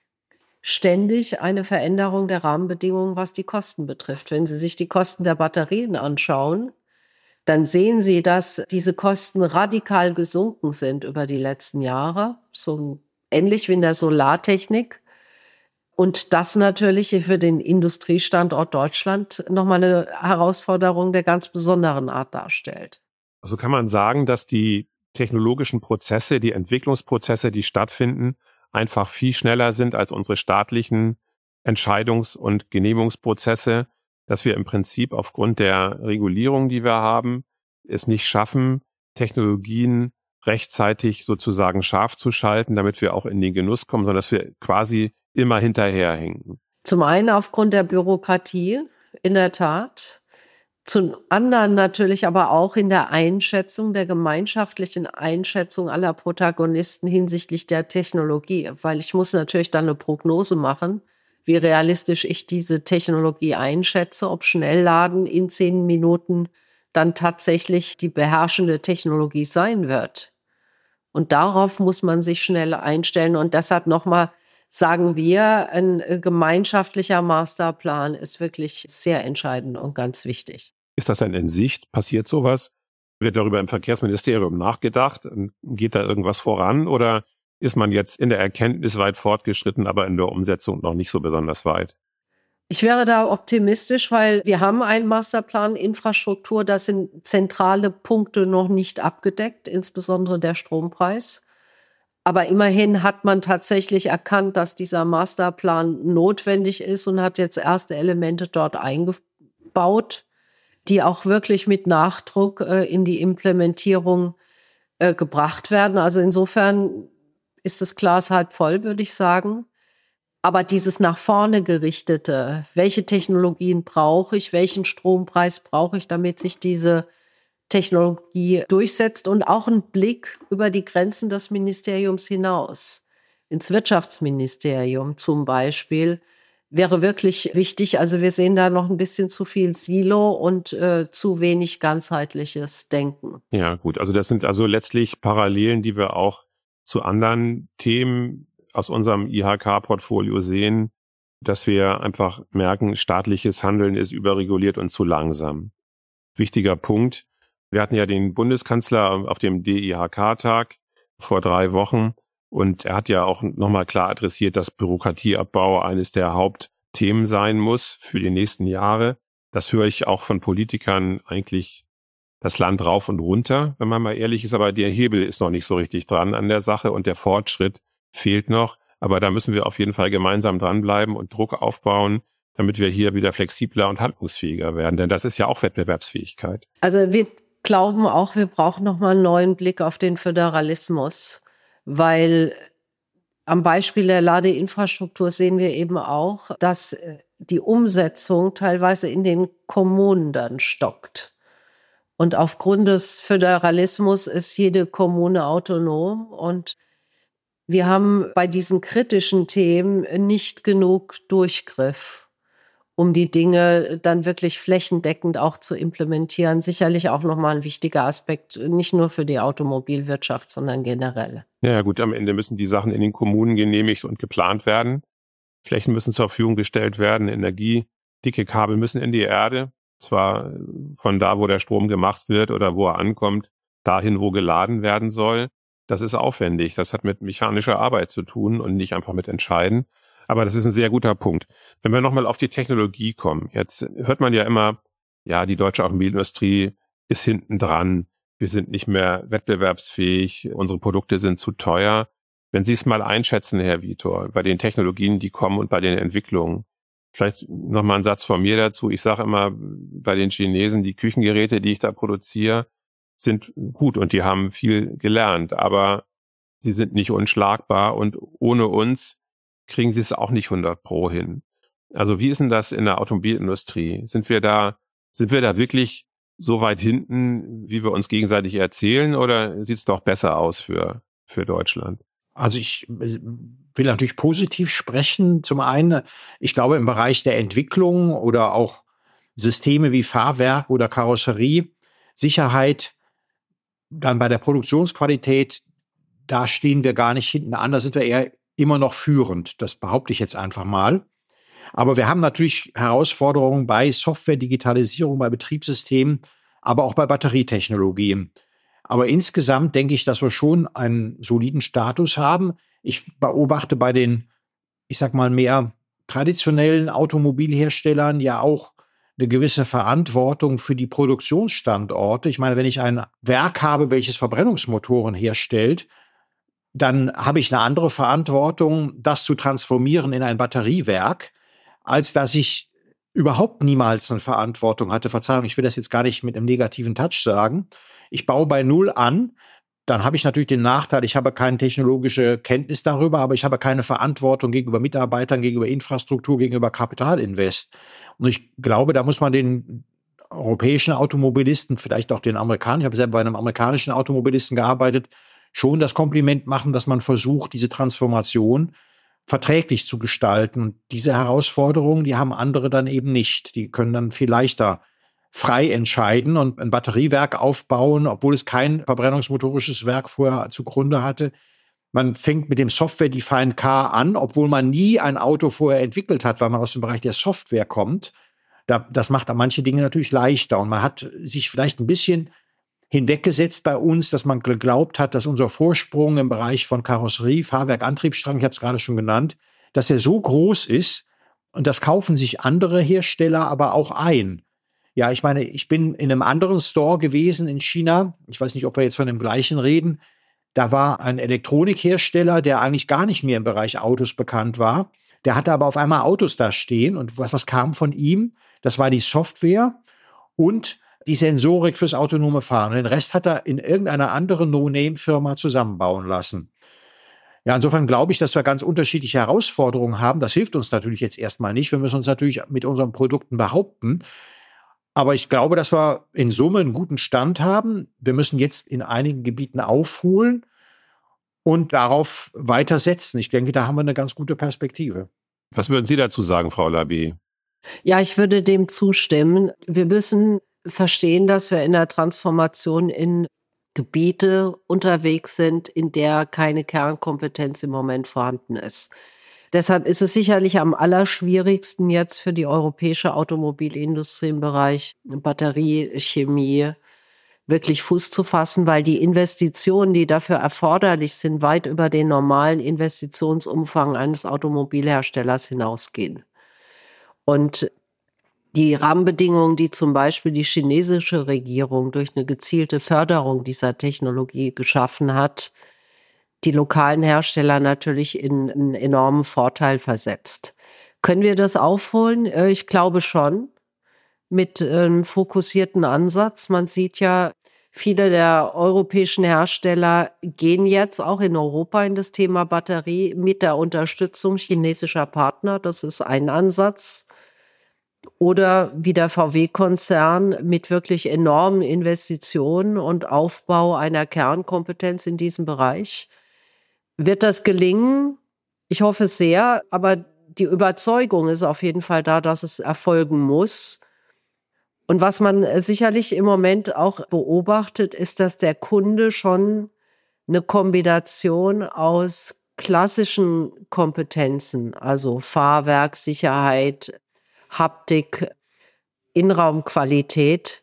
ständig eine Veränderung der Rahmenbedingungen, was die Kosten betrifft. Wenn Sie sich die Kosten der Batterien anschauen, dann sehen Sie, dass diese Kosten radikal gesunken sind über die letzten Jahre, so ähnlich wie in der Solartechnik. Und das natürlich für den Industriestandort Deutschland nochmal eine Herausforderung der ganz besonderen Art darstellt. Also kann man sagen, dass die technologischen Prozesse, die Entwicklungsprozesse, die stattfinden, einfach viel schneller sind als unsere staatlichen Entscheidungs- und Genehmigungsprozesse, dass wir im Prinzip aufgrund der Regulierung, die wir haben, es nicht schaffen, Technologien rechtzeitig sozusagen scharf zu schalten, damit wir auch in den Genuss kommen, sondern dass wir quasi immer hinterherhinken. Zum einen aufgrund der Bürokratie, in der Tat. Zum anderen natürlich aber auch in der Einschätzung, der gemeinschaftlichen Einschätzung aller Protagonisten hinsichtlich der Technologie, weil ich muss natürlich dann eine Prognose machen, wie realistisch ich diese Technologie einschätze, ob Schnellladen in zehn Minuten dann tatsächlich die beherrschende Technologie sein wird. Und darauf muss man sich schnell einstellen. Und deshalb nochmal sagen wir, ein gemeinschaftlicher Masterplan ist wirklich sehr entscheidend und ganz wichtig. Ist das denn in Sicht? Passiert sowas? Wird darüber im Verkehrsministerium nachgedacht? Geht da irgendwas voran? Oder ist man jetzt in der Erkenntnis weit fortgeschritten, aber in der Umsetzung noch nicht so besonders weit? Ich wäre da optimistisch, weil wir haben einen Masterplan Infrastruktur, da sind zentrale Punkte noch nicht abgedeckt, insbesondere der Strompreis. Aber immerhin hat man tatsächlich erkannt, dass dieser Masterplan notwendig ist und hat jetzt erste Elemente dort eingebaut, die auch wirklich mit Nachdruck äh, in die Implementierung äh, gebracht werden. Also insofern ist das Glas halb voll, würde ich sagen. Aber dieses nach vorne gerichtete, welche Technologien brauche ich, welchen Strompreis brauche ich, damit sich diese Technologie durchsetzt, und auch ein Blick über die Grenzen des Ministeriums hinaus, ins Wirtschaftsministerium zum Beispiel, wäre wirklich wichtig. Also wir sehen da noch ein bisschen zu viel Silo und äh, zu wenig ganzheitliches Denken. Ja, gut. Also das sind also letztlich Parallelen, die wir auch zu anderen Themen aus unserem I H K-Portfolio sehen, dass wir einfach merken, staatliches Handeln ist überreguliert und zu langsam. Wichtiger Punkt. Wir hatten ja den Bundeskanzler auf dem D I H K-Tag vor drei Wochen. Und er hat ja auch nochmal klar adressiert, dass Bürokratieabbau eines der Hauptthemen sein muss für die nächsten Jahre. Das höre ich auch von Politikern eigentlich das Land rauf und runter, wenn man mal ehrlich ist. Aber der Hebel ist noch nicht so richtig dran an der Sache und der Fortschritt fehlt noch. Aber da müssen wir auf jeden Fall gemeinsam dranbleiben und Druck aufbauen, damit wir hier wieder flexibler und handlungsfähiger werden. Denn das ist ja auch Wettbewerbsfähigkeit. Also wir glauben auch, wir brauchen nochmal einen neuen Blick auf den Föderalismus. Weil am Beispiel der Ladeinfrastruktur sehen wir eben auch, dass die Umsetzung teilweise in den Kommunen dann stockt. Und aufgrund des Föderalismus ist jede Kommune autonom. Und wir haben bei diesen kritischen Themen nicht genug Durchgriff, um die Dinge dann wirklich flächendeckend auch zu implementieren. Sicherlich auch nochmal ein wichtiger Aspekt, nicht nur für die Automobilwirtschaft, sondern generell. Ja gut, am Ende müssen die Sachen in den Kommunen genehmigt und geplant werden. Flächen müssen zur Verfügung gestellt werden, energiedicke Kabel müssen in die Erde. Zwar von da, wo der Strom gemacht wird oder wo er ankommt, dahin, wo geladen werden soll. Das ist aufwendig. Das hat mit mechanischer Arbeit zu tun und nicht einfach mit Entscheiden. Aber das ist ein sehr guter Punkt. Wenn wir nochmal auf die Technologie kommen, jetzt hört man ja immer, ja, die deutsche Automobilindustrie ist hinten dran, wir sind nicht mehr wettbewerbsfähig, unsere Produkte sind zu teuer. Wenn Sie es mal einschätzen, Herr Vitor, bei den Technologien, die kommen und bei den Entwicklungen, vielleicht nochmal ein Satz von mir dazu. Ich sage immer, bei den Chinesen, die Küchengeräte, die ich da produziere, sind gut und die haben viel gelernt, aber sie sind nicht unschlagbar und ohne uns kriegen sie es auch nicht hundert Pro hin. Also wie ist denn das in der Automobilindustrie? Sind wir da, sind wir da wirklich so weit hinten, wie wir uns gegenseitig erzählen, oder sieht es doch besser aus für, für Deutschland? Also ich will natürlich positiv sprechen. Zum einen, ich glaube, im Bereich der Entwicklung oder auch Systeme wie Fahrwerk oder Karosserie, Sicherheit, dann bei der Produktionsqualität, da stehen wir gar nicht hinten an, da sind wir eher immer noch führend. Das behaupte ich jetzt einfach mal. Aber wir haben natürlich Herausforderungen bei Software, Digitalisierung, bei Betriebssystemen, aber auch bei Batterietechnologien. Aber insgesamt denke ich, dass wir schon einen soliden Status haben. Ich beobachte bei den, ich sag mal, mehr traditionellen Automobilherstellern ja auch eine gewisse Verantwortung für die Produktionsstandorte. Ich meine, wenn ich ein Werk habe, welches Verbrennungsmotoren herstellt, dann habe ich eine andere Verantwortung, das zu transformieren in ein Batteriewerk, als dass ich überhaupt niemals eine Verantwortung hatte. Verzeihung, ich will das jetzt gar nicht mit einem negativen Touch sagen. Ich baue bei Null an, dann habe ich natürlich den Nachteil, ich habe keine technologische Kenntnis darüber, aber ich habe keine Verantwortung gegenüber Mitarbeitern, gegenüber Infrastruktur, gegenüber Kapitalinvest. Und ich glaube, da muss man den europäischen Automobilisten, vielleicht auch den Amerikanern, ich habe selber bei einem amerikanischen Automobilisten gearbeitet, schon das Kompliment machen, dass man versucht, diese Transformation verträglich zu gestalten. Und diese Herausforderungen, die haben andere dann eben nicht. Die können dann viel leichter frei entscheiden und ein Batteriewerk aufbauen, obwohl es kein verbrennungsmotorisches Werk vorher zugrunde hatte. Man fängt mit dem Software-Defined Car an, obwohl man nie ein Auto vorher entwickelt hat, weil man aus dem Bereich der Software kommt. Das macht manche Dinge natürlich leichter. Und man hat sich vielleicht ein bisschen hinweggesetzt bei uns, dass man geglaubt hat, dass unser Vorsprung im Bereich von Karosserie, Fahrwerk, Antriebsstrang, ich habe es gerade schon genannt, dass er so groß ist, und das kaufen sich andere Hersteller aber auch ein. Ja, ich meine, ich bin in einem anderen Store gewesen in China. Ich weiß nicht, ob wir jetzt von dem gleichen reden. Da war ein Elektronikhersteller, der eigentlich gar nicht mehr im Bereich Autos bekannt war. Der hatte aber auf einmal Autos da stehen. Und was, was kam von ihm? Das war die Software und die Sensorik fürs autonome Fahren. Und den Rest hat er in irgendeiner anderen No-Name-Firma zusammenbauen lassen. Ja, insofern glaube ich, dass wir ganz unterschiedliche Herausforderungen haben. Das hilft uns natürlich jetzt erstmal nicht. Wir müssen uns natürlich mit unseren Produkten behaupten. Aber ich glaube, dass wir in Summe einen guten Stand haben. Wir müssen jetzt in einigen Gebieten aufholen und darauf weitersetzen. Ich denke, da haben wir eine ganz gute Perspektive. Was würden Sie dazu sagen, Frau Labé? Ja, ich würde dem zustimmen. Wir müssen verstehen, dass wir in der Transformation in Gebiete unterwegs sind, in der keine Kernkompetenz im Moment vorhanden ist. Deshalb ist es sicherlich am allerschwierigsten jetzt für die europäische Automobilindustrie im Bereich Batterie, Chemie wirklich Fuß zu fassen, weil die Investitionen, die dafür erforderlich sind, weit über den normalen Investitionsumfang eines Automobilherstellers hinausgehen. Und die Rahmenbedingungen, die zum Beispiel die chinesische Regierung durch eine gezielte Förderung dieser Technologie geschaffen hat, die lokalen Hersteller natürlich in einen enormen Vorteil versetzt. Können wir das aufholen? Ich glaube schon, mit einem fokussierten Ansatz. Man sieht ja, viele der europäischen Hersteller gehen jetzt auch in Europa in das Thema Batterie mit der Unterstützung chinesischer Partner. Das ist ein Ansatz. Oder wie der V W-Konzern mit wirklich enormen Investitionen und Aufbau einer Kernkompetenz in diesem Bereich. Wird das gelingen? Ich hoffe es sehr, aber die Überzeugung ist auf jeden Fall da, dass es erfolgen muss. Und was man sicherlich im Moment auch beobachtet, ist, dass der Kunde schon eine Kombination aus klassischen Kompetenzen, also Fahrwerk, Sicherheit, Haptik, Innenraumqualität,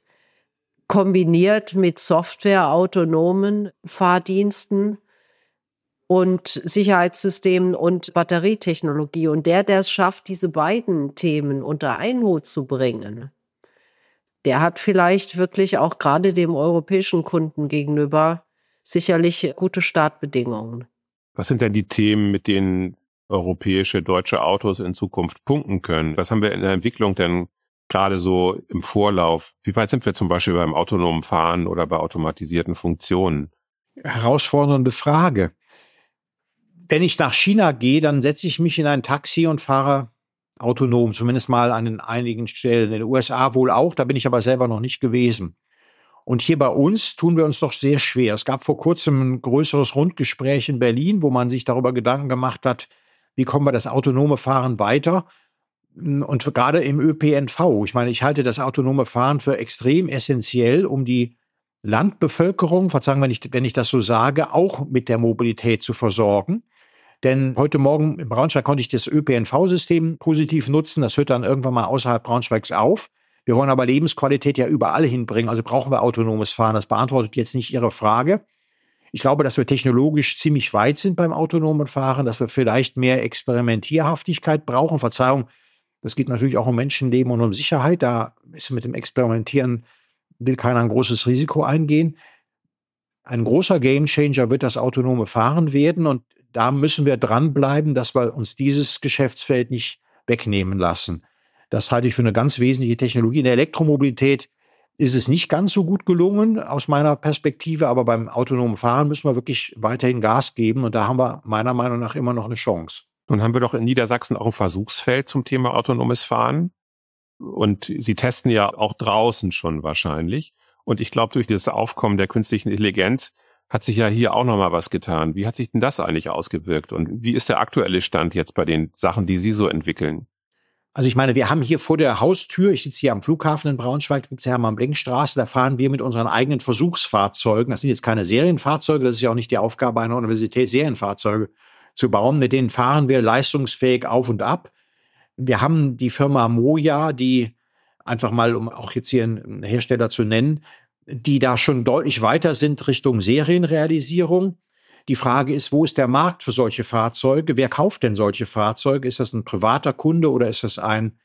kombiniert mit Software, autonomen Fahrdiensten und Sicherheitssystemen und Batterietechnologie. Und der, der es schafft, diese beiden Themen unter einen Hut zu bringen, der hat vielleicht wirklich auch gerade dem europäischen Kunden gegenüber sicherlich gute Startbedingungen. Was sind denn die Themen, mit denen europäische, deutsche Autos in Zukunft punkten können? Was haben wir in der Entwicklung denn gerade so im Vorlauf? Wie weit sind wir zum Beispiel beim autonomen Fahren oder bei automatisierten Funktionen? Herausfordernde Frage. Wenn ich nach China gehe, dann setze ich mich in ein Taxi und fahre autonom, zumindest mal an einigen Stellen. In den U S A wohl auch, da bin ich aber selber noch nicht gewesen. Und hier bei uns tun wir uns doch sehr schwer. Es gab vor kurzem ein größeres Rundgespräch in Berlin, wo man sich darüber Gedanken gemacht hat, wie kommen wir das autonome Fahren weiter? Und gerade im Ö P N V. Ich meine, ich halte das autonome Fahren für extrem essentiell, um die Landbevölkerung, verzeihen, wenn ich, wenn ich das so sage, auch mit der Mobilität zu versorgen. Denn heute Morgen in Braunschweig konnte ich das Ö P N V-System positiv nutzen. Das hört dann irgendwann mal außerhalb Braunschweigs auf. Wir wollen aber Lebensqualität ja überall hinbringen. Also brauchen wir autonomes Fahren. Das beantwortet jetzt nicht Ihre Frage. Ich glaube, dass wir technologisch ziemlich weit sind beim autonomen Fahren, dass wir vielleicht mehr Experimentierhaftigkeit brauchen. Verzeihung, das geht natürlich auch um Menschenleben und um Sicherheit. Da ist mit dem Experimentieren, will keiner ein großes Risiko eingehen. Ein großer Gamechanger wird das autonome Fahren werden. Und da müssen wir dranbleiben, dass wir uns dieses Geschäftsfeld nicht wegnehmen lassen. Das halte ich für eine ganz wesentliche Technologie. In der Elektromobilität ist es nicht ganz so gut gelungen aus meiner Perspektive, aber beim autonomen Fahren müssen wir wirklich weiterhin Gas geben und da haben wir meiner Meinung nach immer noch eine Chance. Nun haben wir doch in Niedersachsen auch ein Versuchsfeld zum Thema autonomes Fahren. Und Sie testen ja auch draußen schon wahrscheinlich. Und ich glaube, durch das Aufkommen der künstlichen Intelligenz hat sich ja hier auch nochmal was getan. Wie hat sich denn das eigentlich ausgewirkt? Und wie ist der aktuelle Stand jetzt bei den Sachen, die Sie so entwickeln? Also ich meine, wir haben hier vor der Haustür, ich sitze hier am Flughafen in Braunschweig, gibt es ja Hermann-Blink-Straße, da fahren wir mit unseren eigenen Versuchsfahrzeugen, das sind jetzt keine Serienfahrzeuge, das ist ja auch nicht die Aufgabe einer Universität, Serienfahrzeuge zu bauen, mit denen fahren wir leistungsfähig auf und ab. Wir haben die Firma Moja, die einfach mal, um auch jetzt hier einen Hersteller zu nennen, die da schon deutlich weiter sind Richtung Serienrealisierung. Die Frage ist, wo ist der Markt für solche Fahrzeuge? Wer kauft denn solche Fahrzeuge? Ist das ein privater Kunde oder ist das ein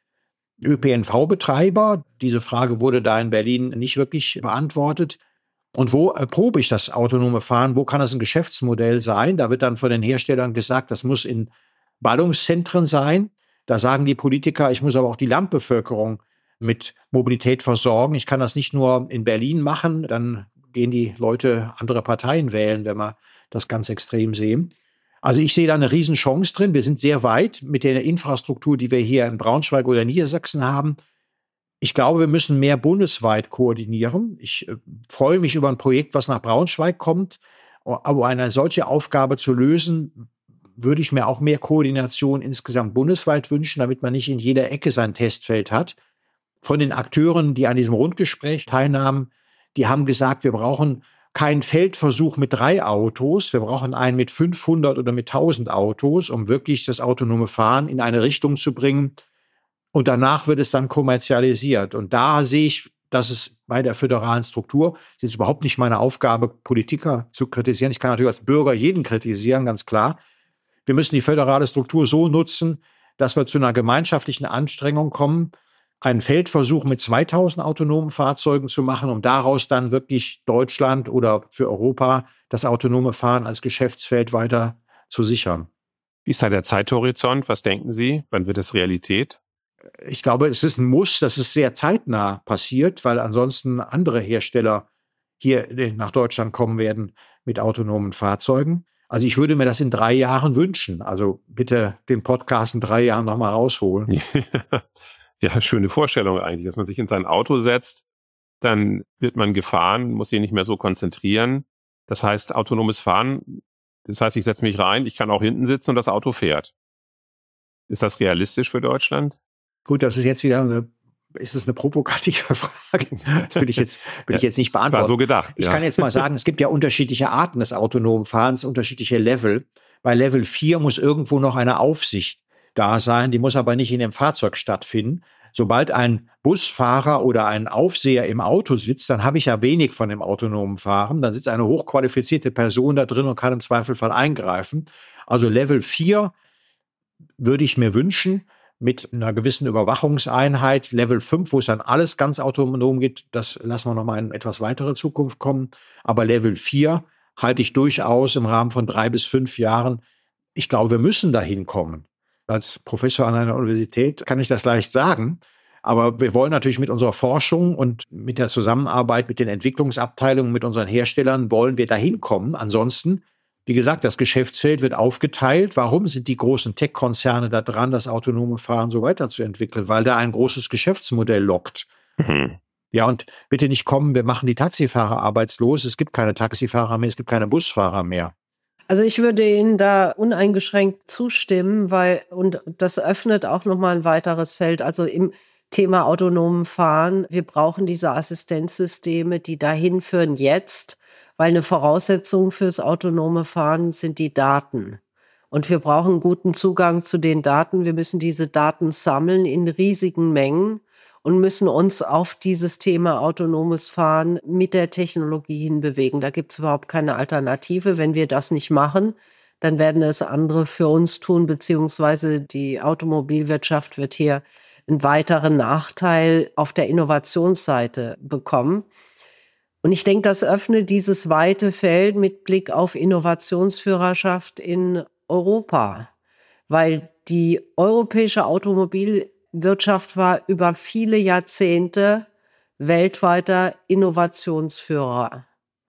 Ö P N V-Betreiber? Diese Frage wurde da in Berlin nicht wirklich beantwortet. Und wo erprobe ich das autonome Fahren? Wo kann das ein Geschäftsmodell sein? Da wird dann von den Herstellern gesagt, das muss in Ballungszentren sein. Da sagen die Politiker, ich muss aber auch die Landbevölkerung mit Mobilität versorgen. Ich kann das nicht nur in Berlin machen, dann gehen die Leute andere Parteien wählen, wenn wir das ganz extrem sehen. Also ich sehe da eine Riesenchance drin. Wir sind sehr weit mit der Infrastruktur, die wir hier in Braunschweig oder Niedersachsen haben. Ich glaube, wir müssen mehr bundesweit koordinieren. Ich äh, freue mich über ein Projekt, was nach Braunschweig kommt. Aber eine solche Aufgabe zu lösen, würde ich mir auch mehr Koordination insgesamt bundesweit wünschen, damit man nicht in jeder Ecke sein Testfeld hat. Von den Akteuren, die an diesem Rundgespräch teilnahmen, die haben gesagt, wir brauchen keinen Feldversuch mit drei Autos, wir brauchen einen mit fünfhundert oder mit tausend Autos, um wirklich das autonome Fahren in eine Richtung zu bringen. Und danach wird es dann kommerzialisiert. Und da sehe ich, dass es bei der föderalen Struktur, es ist überhaupt nicht meine Aufgabe, Politiker zu kritisieren. Ich kann natürlich als Bürger jeden kritisieren, ganz klar. Wir müssen die föderale Struktur so nutzen, dass wir zu einer gemeinschaftlichen Anstrengung kommen, einen Feldversuch mit zweitausend autonomen Fahrzeugen zu machen, um daraus dann wirklich Deutschland oder für Europa das autonome Fahren als Geschäftsfeld weiter zu sichern. Wie ist da der Zeithorizont? Was denken Sie? Wann wird es Realität? Ich glaube, es ist ein Muss, dass es sehr zeitnah passiert, weil ansonsten andere Hersteller hier nach Deutschland kommen werden mit autonomen Fahrzeugen. Also ich würde mir das in drei Jahren wünschen. Also bitte den Podcast in drei Jahren nochmal rausholen. Ja, schöne Vorstellung eigentlich, dass man sich in sein Auto setzt, dann wird man gefahren, muss sich nicht mehr so konzentrieren. Das heißt, autonomes Fahren, das heißt, ich setze mich rein, ich kann auch hinten sitzen und das Auto fährt. Ist das realistisch für Deutschland? Gut, das ist jetzt wieder eine, ist es eine provokative Frage? Das will ich jetzt, will ich jetzt nicht beantworten. War so gedacht. Ich ja. kann jetzt mal sagen, es gibt ja unterschiedliche Arten des autonomen Fahrens, unterschiedliche Level. Bei Level vier muss irgendwo noch eine Aufsicht da sein, die muss aber nicht in dem Fahrzeug stattfinden. Sobald ein Busfahrer oder ein Aufseher im Auto sitzt, dann habe ich ja wenig von dem autonomen Fahren. Dann sitzt eine hochqualifizierte Person da drin und kann im Zweifelfall eingreifen. Also Level vier würde ich mir wünschen, mit einer gewissen Überwachungseinheit. Level fünf, wo es dann alles ganz autonom geht, das lassen wir noch mal in etwas weitere Zukunft kommen. Aber Level vier halte ich durchaus im Rahmen von drei bis fünf Jahren. Ich glaube, wir müssen dahin kommen. Als Professor an einer Universität kann ich das leicht sagen. Aber wir wollen natürlich mit unserer Forschung und mit der Zusammenarbeit mit den Entwicklungsabteilungen, mit unseren Herstellern, wollen wir dahin kommen. Ansonsten, wie gesagt, das Geschäftsfeld wird aufgeteilt. Warum sind die großen Tech-Konzerne da dran, das autonome Fahren so weiterzuentwickeln? Weil da ein großes Geschäftsmodell lockt. Mhm. Ja, und bitte nicht kommen, wir machen die Taxifahrer arbeitslos. Es gibt keine Taxifahrer mehr, es gibt keine Busfahrer mehr. Also ich würde Ihnen da uneingeschränkt zustimmen, weil, und das öffnet auch nochmal ein weiteres Feld, also im Thema autonomen Fahren, wir brauchen diese Assistenzsysteme, die dahin führen jetzt, weil eine Voraussetzung fürs autonome Fahren sind die Daten. Und wir brauchen guten Zugang zu den Daten. Wir müssen diese Daten sammeln in riesigen Mengen und müssen uns auf dieses Thema autonomes Fahren mit der Technologie hinbewegen. Da gibt es überhaupt keine Alternative. Wenn wir das nicht machen, dann werden es andere für uns tun, beziehungsweise die Automobilwirtschaft wird hier einen weiteren Nachteil auf der Innovationsseite bekommen. Und ich denke, das öffnet dieses weite Feld mit Blick auf Innovationsführerschaft in Europa, weil die europäische Automobilwirtschaft war über viele Jahrzehnte weltweiter Innovationsführer.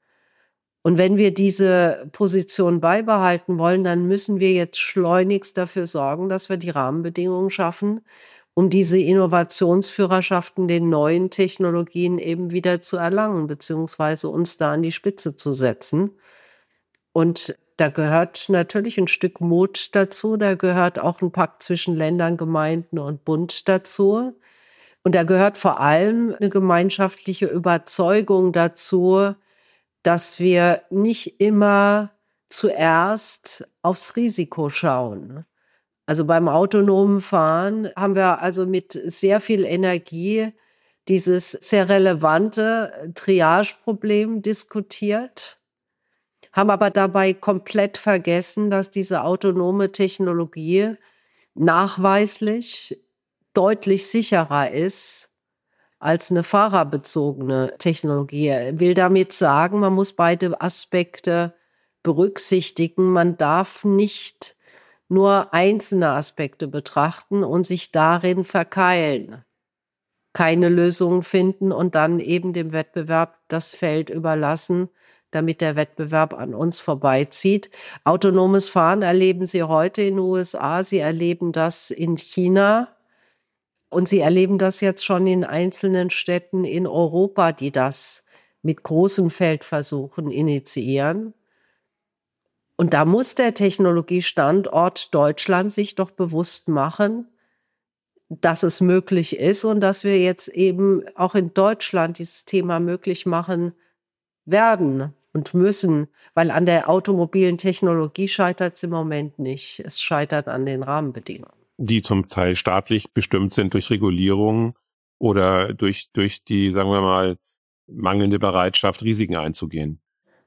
Und wenn wir diese Position beibehalten wollen, dann müssen wir jetzt schleunigst dafür sorgen, dass wir die Rahmenbedingungen schaffen, um diese Innovationsführerschaften den neuen Technologien eben wieder zu erlangen, beziehungsweise uns da an die Spitze zu setzen. Und da gehört natürlich ein Stück Mut dazu, da gehört auch ein Pakt zwischen Ländern, Gemeinden und Bund dazu. Und da gehört vor allem eine gemeinschaftliche Überzeugung dazu, dass wir nicht immer zuerst aufs Risiko schauen. Also beim autonomen Fahren haben wir also mit sehr viel Energie dieses sehr relevante Triage-Problem diskutiert, haben aber dabei komplett vergessen, dass diese autonome Technologie nachweislich deutlich sicherer ist als eine fahrerbezogene Technologie. Ich will damit sagen, man muss beide Aspekte berücksichtigen. Man darf nicht nur einzelne Aspekte betrachten und sich darin verkeilen, keine Lösungen finden und dann eben dem Wettbewerb das Feld überlassen, damit der Wettbewerb an uns vorbeizieht. Autonomes Fahren erleben Sie heute in den U S A, Sie erleben das in China und Sie erleben das jetzt schon in einzelnen Städten in Europa, die das mit großen Feldversuchen initiieren. Und da muss der Technologiestandort Deutschland sich doch bewusst machen, dass es möglich ist und dass wir jetzt eben auch in Deutschland dieses Thema möglich machen werden und müssen, weil an der automobilen Technologie scheitert es im Moment nicht. Es scheitert an den Rahmenbedingungen. Die zum Teil staatlich bestimmt sind durch Regulierung oder durch, durch die, sagen wir mal, mangelnde Bereitschaft, Risiken einzugehen.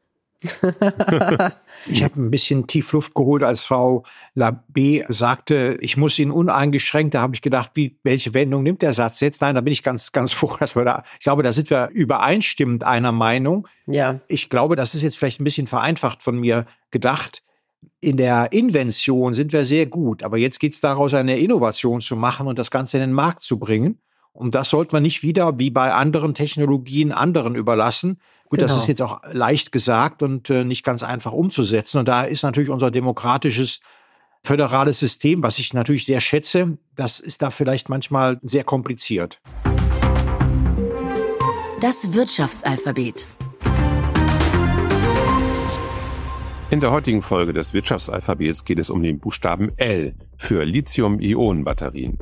Ich habe ein bisschen Tiefluft geholt, als Frau Labé sagte, ich muss ihn uneingeschränkt. Da habe ich gedacht, wie, welche Wendung nimmt der Satz jetzt? Nein, da bin ich ganz, ganz froh, dass wir da, ich glaube, da sind wir übereinstimmend einer Meinung. Ja. Ich glaube, das ist jetzt vielleicht ein bisschen vereinfacht von mir gedacht. In der Invention sind wir sehr gut, aber jetzt geht es daraus, eine Innovation zu machen und das Ganze in den Markt zu bringen. Und das sollte man nicht wieder, wie bei anderen Technologien, anderen überlassen. Gut, genau. Das ist jetzt auch leicht gesagt und äh, nicht ganz einfach umzusetzen. Und da ist natürlich unser demokratisches, föderales System, was ich natürlich sehr schätze, das ist da vielleicht manchmal sehr kompliziert. Das Wirtschaftsalphabet. In der heutigen Folge des Wirtschaftsalphabets geht es um den Buchstaben L für Lithium-Ionen-Batterien.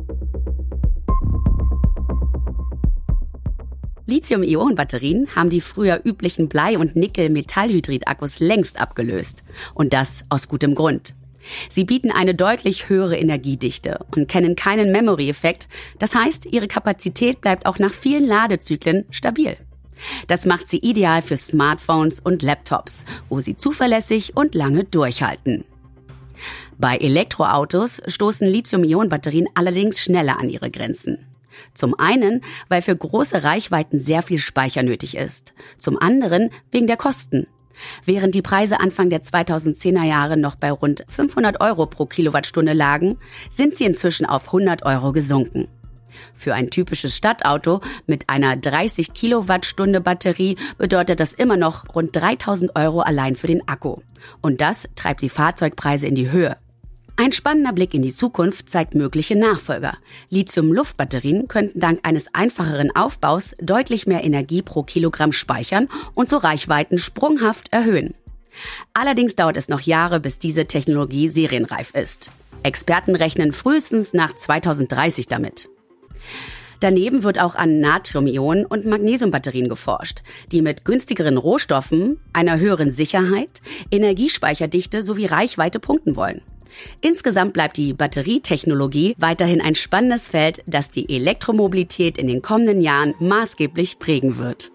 Lithium-Ionen-Batterien haben die früher üblichen Blei- und Nickel-Metallhydrid-Akkus längst abgelöst. Und das aus gutem Grund. Sie bieten eine deutlich höhere Energiedichte und kennen keinen Memory-Effekt. Das heißt, ihre Kapazität bleibt auch nach vielen Ladezyklen stabil. Das macht sie ideal für Smartphones und Laptops, wo sie zuverlässig und lange durchhalten. Bei Elektroautos stoßen Lithium-Ionen-Batterien allerdings schneller an ihre Grenzen. Zum einen, weil für große Reichweiten sehr viel Speicher nötig ist. Zum anderen wegen der Kosten. Während die Preise Anfang der zweitausendzehner Jahre noch bei rund fünfhundert Euro pro Kilowattstunde lagen, sind sie inzwischen auf hundert Euro gesunken. Für ein typisches Stadtauto mit einer dreißig Kilowattstunde Batterie bedeutet das immer noch rund dreitausend Euro allein für den Akku. Und das treibt die Fahrzeugpreise in die Höhe. Ein spannender Blick in die Zukunft zeigt mögliche Nachfolger. Lithium-Luftbatterien könnten dank eines einfacheren Aufbaus deutlich mehr Energie pro Kilogramm speichern und so Reichweiten sprunghaft erhöhen. Allerdings dauert es noch Jahre, bis diese Technologie serienreif ist. Experten rechnen frühestens nach zweitausenddreißig damit. Daneben wird auch an Natrium-Ionen- und Magnesiumbatterien geforscht, die mit günstigeren Rohstoffen, einer höheren Sicherheit, Energiespeicherdichte sowie Reichweite punkten wollen. Insgesamt bleibt die Batterietechnologie weiterhin ein spannendes Feld, das die Elektromobilität in den kommenden Jahren maßgeblich prägen wird.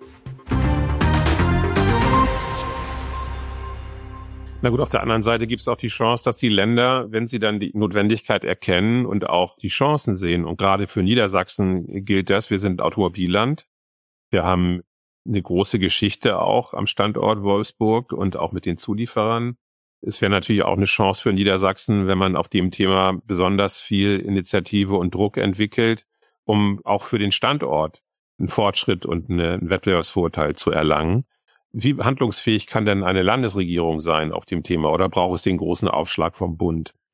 Na gut, auf der anderen Seite gibt es auch die Chance, dass die Länder, wenn sie dann die Notwendigkeit erkennen und auch die Chancen sehen, und gerade für Niedersachsen gilt das, wir sind Automobilland, wir haben eine große Geschichte auch am Standort Wolfsburg und auch mit den Zulieferern. Es wäre natürlich auch eine Chance für Niedersachsen, wenn man auf dem Thema besonders viel Initiative und Druck entwickelt, um auch für den Standort einen Fortschritt und einen Wettbewerbsvorteil zu erlangen. Wie handlungsfähig kann denn eine Landesregierung sein auf dem Thema oder braucht es den großen Aufschlag vom Bund?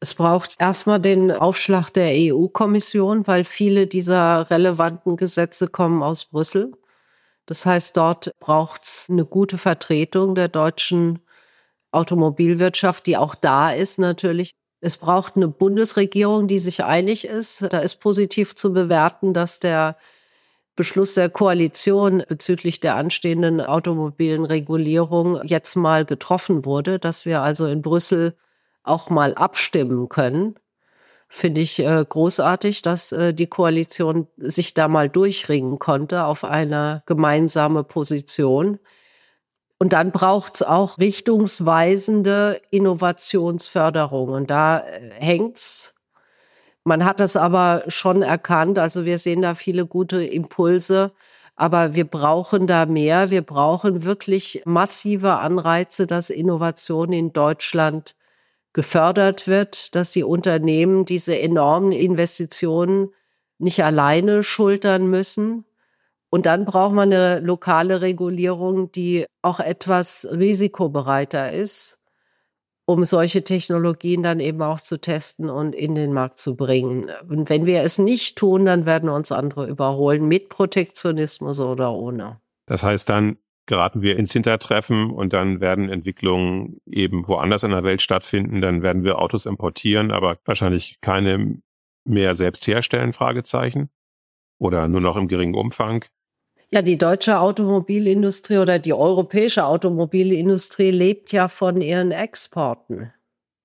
Es braucht erstmal den Aufschlag der E U-Kommission, weil viele dieser relevanten Gesetze kommen aus Brüssel. Das heißt, dort braucht es eine gute Vertretung der deutschen Automobilwirtschaft, die auch da ist natürlich. Es braucht eine Bundesregierung, die sich einig ist. Da ist positiv zu bewerten, dass der Beschluss der Koalition bezüglich der anstehenden automobilen Regulierung jetzt mal getroffen wurde, dass wir also in Brüssel auch mal abstimmen können. Finde ich äh, großartig, dass äh, die Koalition sich da mal durchringen konnte auf eine gemeinsame Position. Und dann braucht es auch richtungsweisende Innovationsförderung. Und da äh, hängt's. Man hat es aber schon erkannt, also wir sehen da viele gute Impulse, aber wir brauchen da mehr. Wir brauchen wirklich massive Anreize, dass Innovation in Deutschland gefördert wird, dass die Unternehmen diese enormen Investitionen nicht alleine schultern müssen. Und dann braucht man eine lokale Regulierung, die auch etwas risikobereiter ist, um solche Technologien dann eben auch zu testen und in den Markt zu bringen. Und wenn wir es nicht tun, dann werden uns andere überholen, mit Protektionismus oder ohne. Das heißt, dann geraten wir ins Hintertreffen und dann werden Entwicklungen eben woanders in der Welt stattfinden. Dann werden wir Autos importieren, aber wahrscheinlich keine mehr selbst herstellen, Fragezeichen. Oder nur noch im geringen Umfang. Ja, die deutsche Automobilindustrie oder die europäische Automobilindustrie lebt ja von ihren Exporten.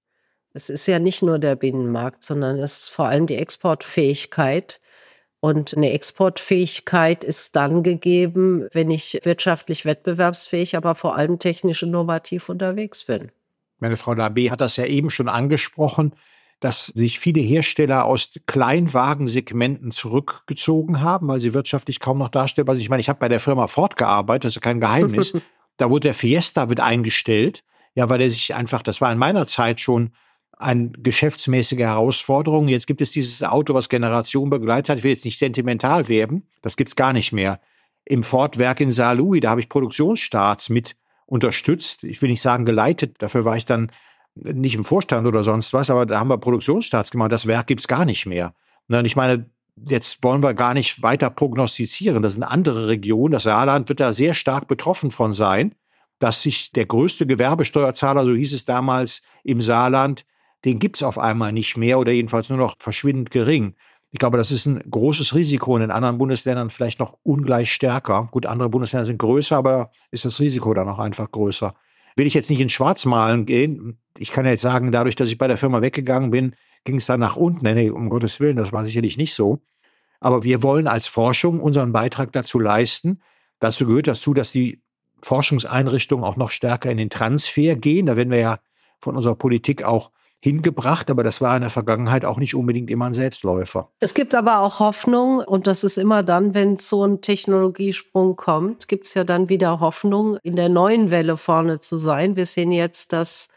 Es ist ja nicht nur der Binnenmarkt, sondern es ist vor allem die Exportfähigkeit. Und eine Exportfähigkeit ist dann gegeben, wenn ich wirtschaftlich wettbewerbsfähig, aber vor allem technisch innovativ unterwegs bin. Meine Frau Labé hat das ja eben schon angesprochen, dass sich viele Hersteller aus Kleinwagensegmenten zurückgezogen haben, weil sie wirtschaftlich kaum noch darstellbar sind. Ich meine, ich habe bei der Firma Ford gearbeitet, das ist ja kein Geheimnis. Da wurde der Fiesta wird eingestellt, ja, weil der sich einfach, das war in meiner Zeit schon eine geschäftsmäßige Herausforderung. Jetzt gibt es dieses Auto, was Generation begleitet hat. Ich will jetzt nicht sentimental werden, das gibt's gar nicht mehr. Im Ford-Werk in Saarlouis, da habe ich Produktionsstarts mit unterstützt. Ich will nicht sagen geleitet, dafür war ich dann nicht im Vorstand oder sonst was, aber da haben wir Produktionsstarts gemacht. Das Werk gibt's gar nicht mehr. Und ich meine, jetzt wollen wir gar nicht weiter prognostizieren. Das sind andere Regionen. Das Saarland wird da sehr stark betroffen von sein, dass sich der größte Gewerbesteuerzahler, so hieß es damals im Saarland, den gibt's auf einmal nicht mehr oder jedenfalls nur noch verschwindend gering. Ich glaube, das ist ein großes Risiko. In den anderen Bundesländern vielleicht noch ungleich stärker. Gut, andere Bundesländer sind größer, aber ist das Risiko dann auch einfach größer. Will ich jetzt nicht in Schwarzmalen gehen. Ich kann ja jetzt sagen, dadurch, dass ich bei der Firma weggegangen bin, ging es dann nach unten. Nee, um Gottes Willen, das war sicherlich nicht so. Aber wir wollen als Forschung unseren Beitrag dazu leisten. Dazu gehört dazu, dass die Forschungseinrichtungen auch noch stärker in den Transfer gehen. Da werden wir ja von unserer Politik auch hingebracht, aber das war in der Vergangenheit auch nicht unbedingt immer ein Selbstläufer. Es gibt aber auch Hoffnung und das ist immer dann, wenn so ein Technologiesprung kommt, gibt es ja dann wieder Hoffnung, in der neuen Welle vorne zu sein. Wir sehen jetzt, dass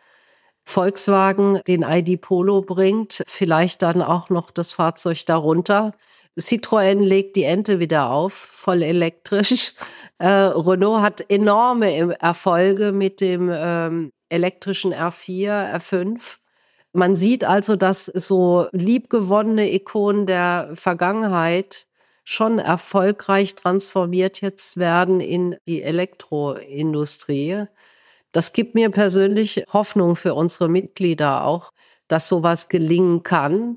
Volkswagen den I D Polo bringt, vielleicht dann auch noch das Fahrzeug darunter. Citroën legt die Ente wieder auf, voll elektrisch. Äh, Renault hat enorme Erfolge mit dem ähm, elektrischen R vier, R fünf. Man sieht also, dass so liebgewonnene Ikonen der Vergangenheit schon erfolgreich transformiert jetzt werden in die Elektroindustrie. Das gibt mir persönlich Hoffnung für unsere Mitglieder auch, dass sowas gelingen kann.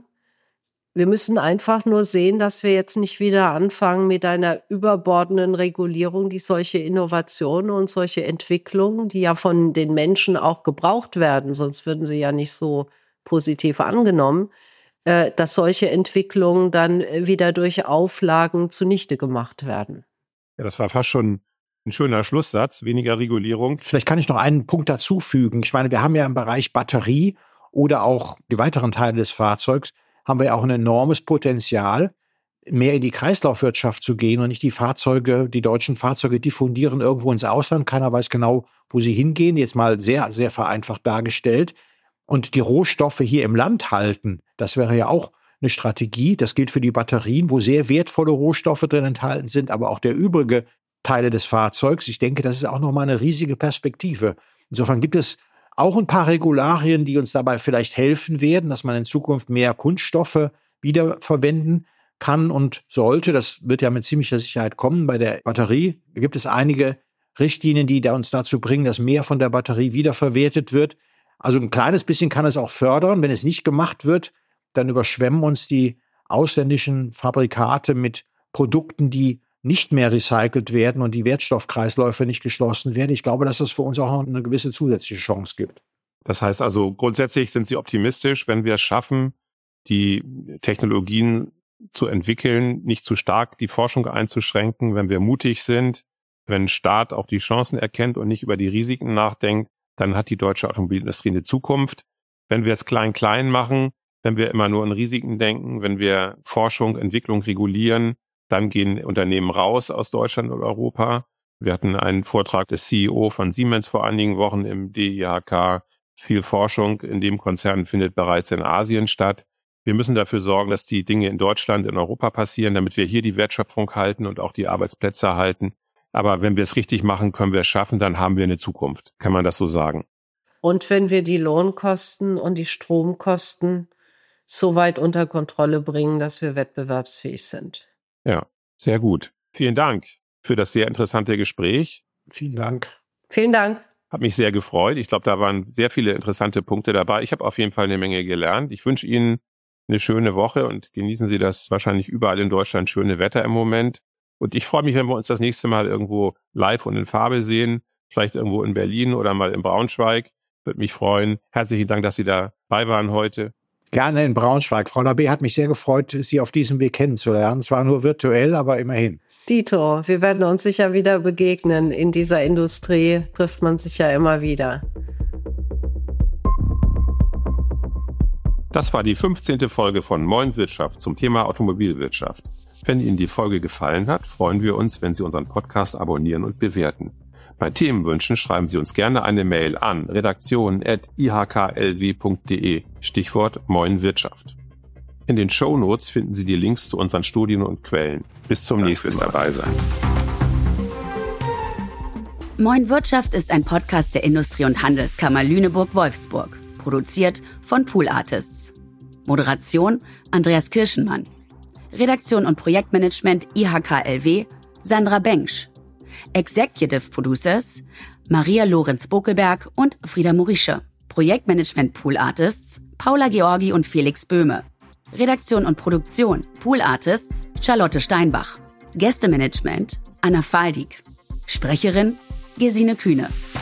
Wir müssen einfach nur sehen, dass wir jetzt nicht wieder anfangen mit einer überbordenden Regulierung, die solche Innovationen und solche Entwicklungen, die ja von den Menschen auch gebraucht werden, sonst würden sie ja nicht so positiv angenommen, äh, dass solche Entwicklungen dann wieder durch Auflagen zunichte gemacht werden. Ja, das war fast schon ein schöner Schlusssatz, weniger Regulierung. Vielleicht kann ich noch einen Punkt dazufügen. Ich meine, wir haben ja im Bereich Batterie oder auch die weiteren Teile des Fahrzeugs, haben wir ja auch ein enormes Potenzial, mehr in die Kreislaufwirtschaft zu gehen und nicht die Fahrzeuge, die deutschen Fahrzeuge diffundieren irgendwo ins Ausland. Keiner weiß genau, wo sie hingehen. Jetzt mal sehr, sehr vereinfacht dargestellt. Und die Rohstoffe hier im Land halten, das wäre ja auch eine Strategie. Das gilt für die Batterien, wo sehr wertvolle Rohstoffe drin enthalten sind, aber auch der übrige Teile des Fahrzeugs. Ich denke, das ist auch nochmal eine riesige Perspektive. Insofern gibt es auch ein paar Regularien, die uns dabei vielleicht helfen werden, dass man in Zukunft mehr Kunststoffe wiederverwenden kann und sollte. Das wird ja mit ziemlicher Sicherheit kommen. Bei der Batterie gibt es einige Richtlinien, die da uns dazu bringen, dass mehr von der Batterie wiederverwertet wird. Also ein kleines bisschen kann es auch fördern. Wenn es nicht gemacht wird, dann überschwemmen uns die ausländischen Fabrikate mit Produkten, die nicht mehr recycelt werden und die Wertstoffkreisläufe nicht geschlossen werden. Ich glaube, dass es für uns auch noch eine gewisse zusätzliche Chance gibt. Das heißt also, grundsätzlich sind Sie optimistisch, wenn wir es schaffen, die Technologien zu entwickeln, nicht zu stark die Forschung einzuschränken, wenn wir mutig sind, wenn ein Staat auch die Chancen erkennt und nicht über die Risiken nachdenkt, dann hat die deutsche Automobilindustrie eine Zukunft. Wenn wir es klein-klein machen, wenn wir immer nur in Risiken denken, wenn wir Forschung, Entwicklung regulieren, dann gehen Unternehmen raus aus Deutschland und Europa. Wir hatten einen Vortrag des C E O von Siemens vor einigen Wochen im D I H K. Viel Forschung in dem Konzern findet bereits in Asien statt. Wir müssen dafür sorgen, dass die Dinge in Deutschland, in Europa passieren, damit wir hier die Wertschöpfung halten und auch die Arbeitsplätze halten. Aber wenn wir es richtig machen, können wir es schaffen, dann haben wir eine Zukunft. Kann man das so sagen? Und wenn wir die Lohnkosten und die Stromkosten so weit unter Kontrolle bringen, dass wir wettbewerbsfähig sind. Ja, sehr gut. Vielen Dank für das sehr interessante Gespräch. Vielen Dank. Vielen Dank. Hat mich sehr gefreut. Ich glaube, da waren sehr viele interessante Punkte dabei. Ich habe auf jeden Fall eine Menge gelernt. Ich wünsche Ihnen eine schöne Woche und genießen Sie das wahrscheinlich überall in Deutschland schöne Wetter im Moment. Und ich freue mich, wenn wir uns das nächste Mal irgendwo live und in Farbe sehen. Vielleicht irgendwo in Berlin oder mal in Braunschweig. Würde mich freuen. Herzlichen Dank, dass Sie dabei waren heute. Gerne in Braunschweig. Frau Labé, hat mich sehr gefreut, Sie auf diesem Weg kennenzulernen. Zwar nur virtuell, aber immerhin. Dito, wir werden uns sicher wieder begegnen. In dieser Industrie trifft man sich ja immer wieder. Das war die fünfzehnte Folge von Moin Wirtschaft zum Thema Automobilwirtschaft. Wenn Ihnen die Folge gefallen hat, freuen wir uns, wenn Sie unseren Podcast abonnieren und bewerten. Bei Themenwünschen schreiben Sie uns gerne eine Mail an redaktion at i h k l w punkt d e, Stichwort Moin Wirtschaft. In den Shownotes finden Sie die Links zu unseren Studien und Quellen. Bis zum nächsten Mal dabei sein. Moin Wirtschaft ist ein Podcast der Industrie- und Handelskammer Lüneburg-Wolfsburg, produziert von Pool Artists. Moderation Andreas Kirschenmann. Redaktion und Projektmanagement I H K L W Sandra Bengsch. Executive Producers Maria Lorenz-Bokelberg und Frieda Morische. Projektmanagement Pool Artists Paula Georgi und Felix Böhme. Redaktion und Produktion Pool Artists Charlotte Steinbach. Gästemanagement Anna Faldig. Sprecherin Gesine Kühne.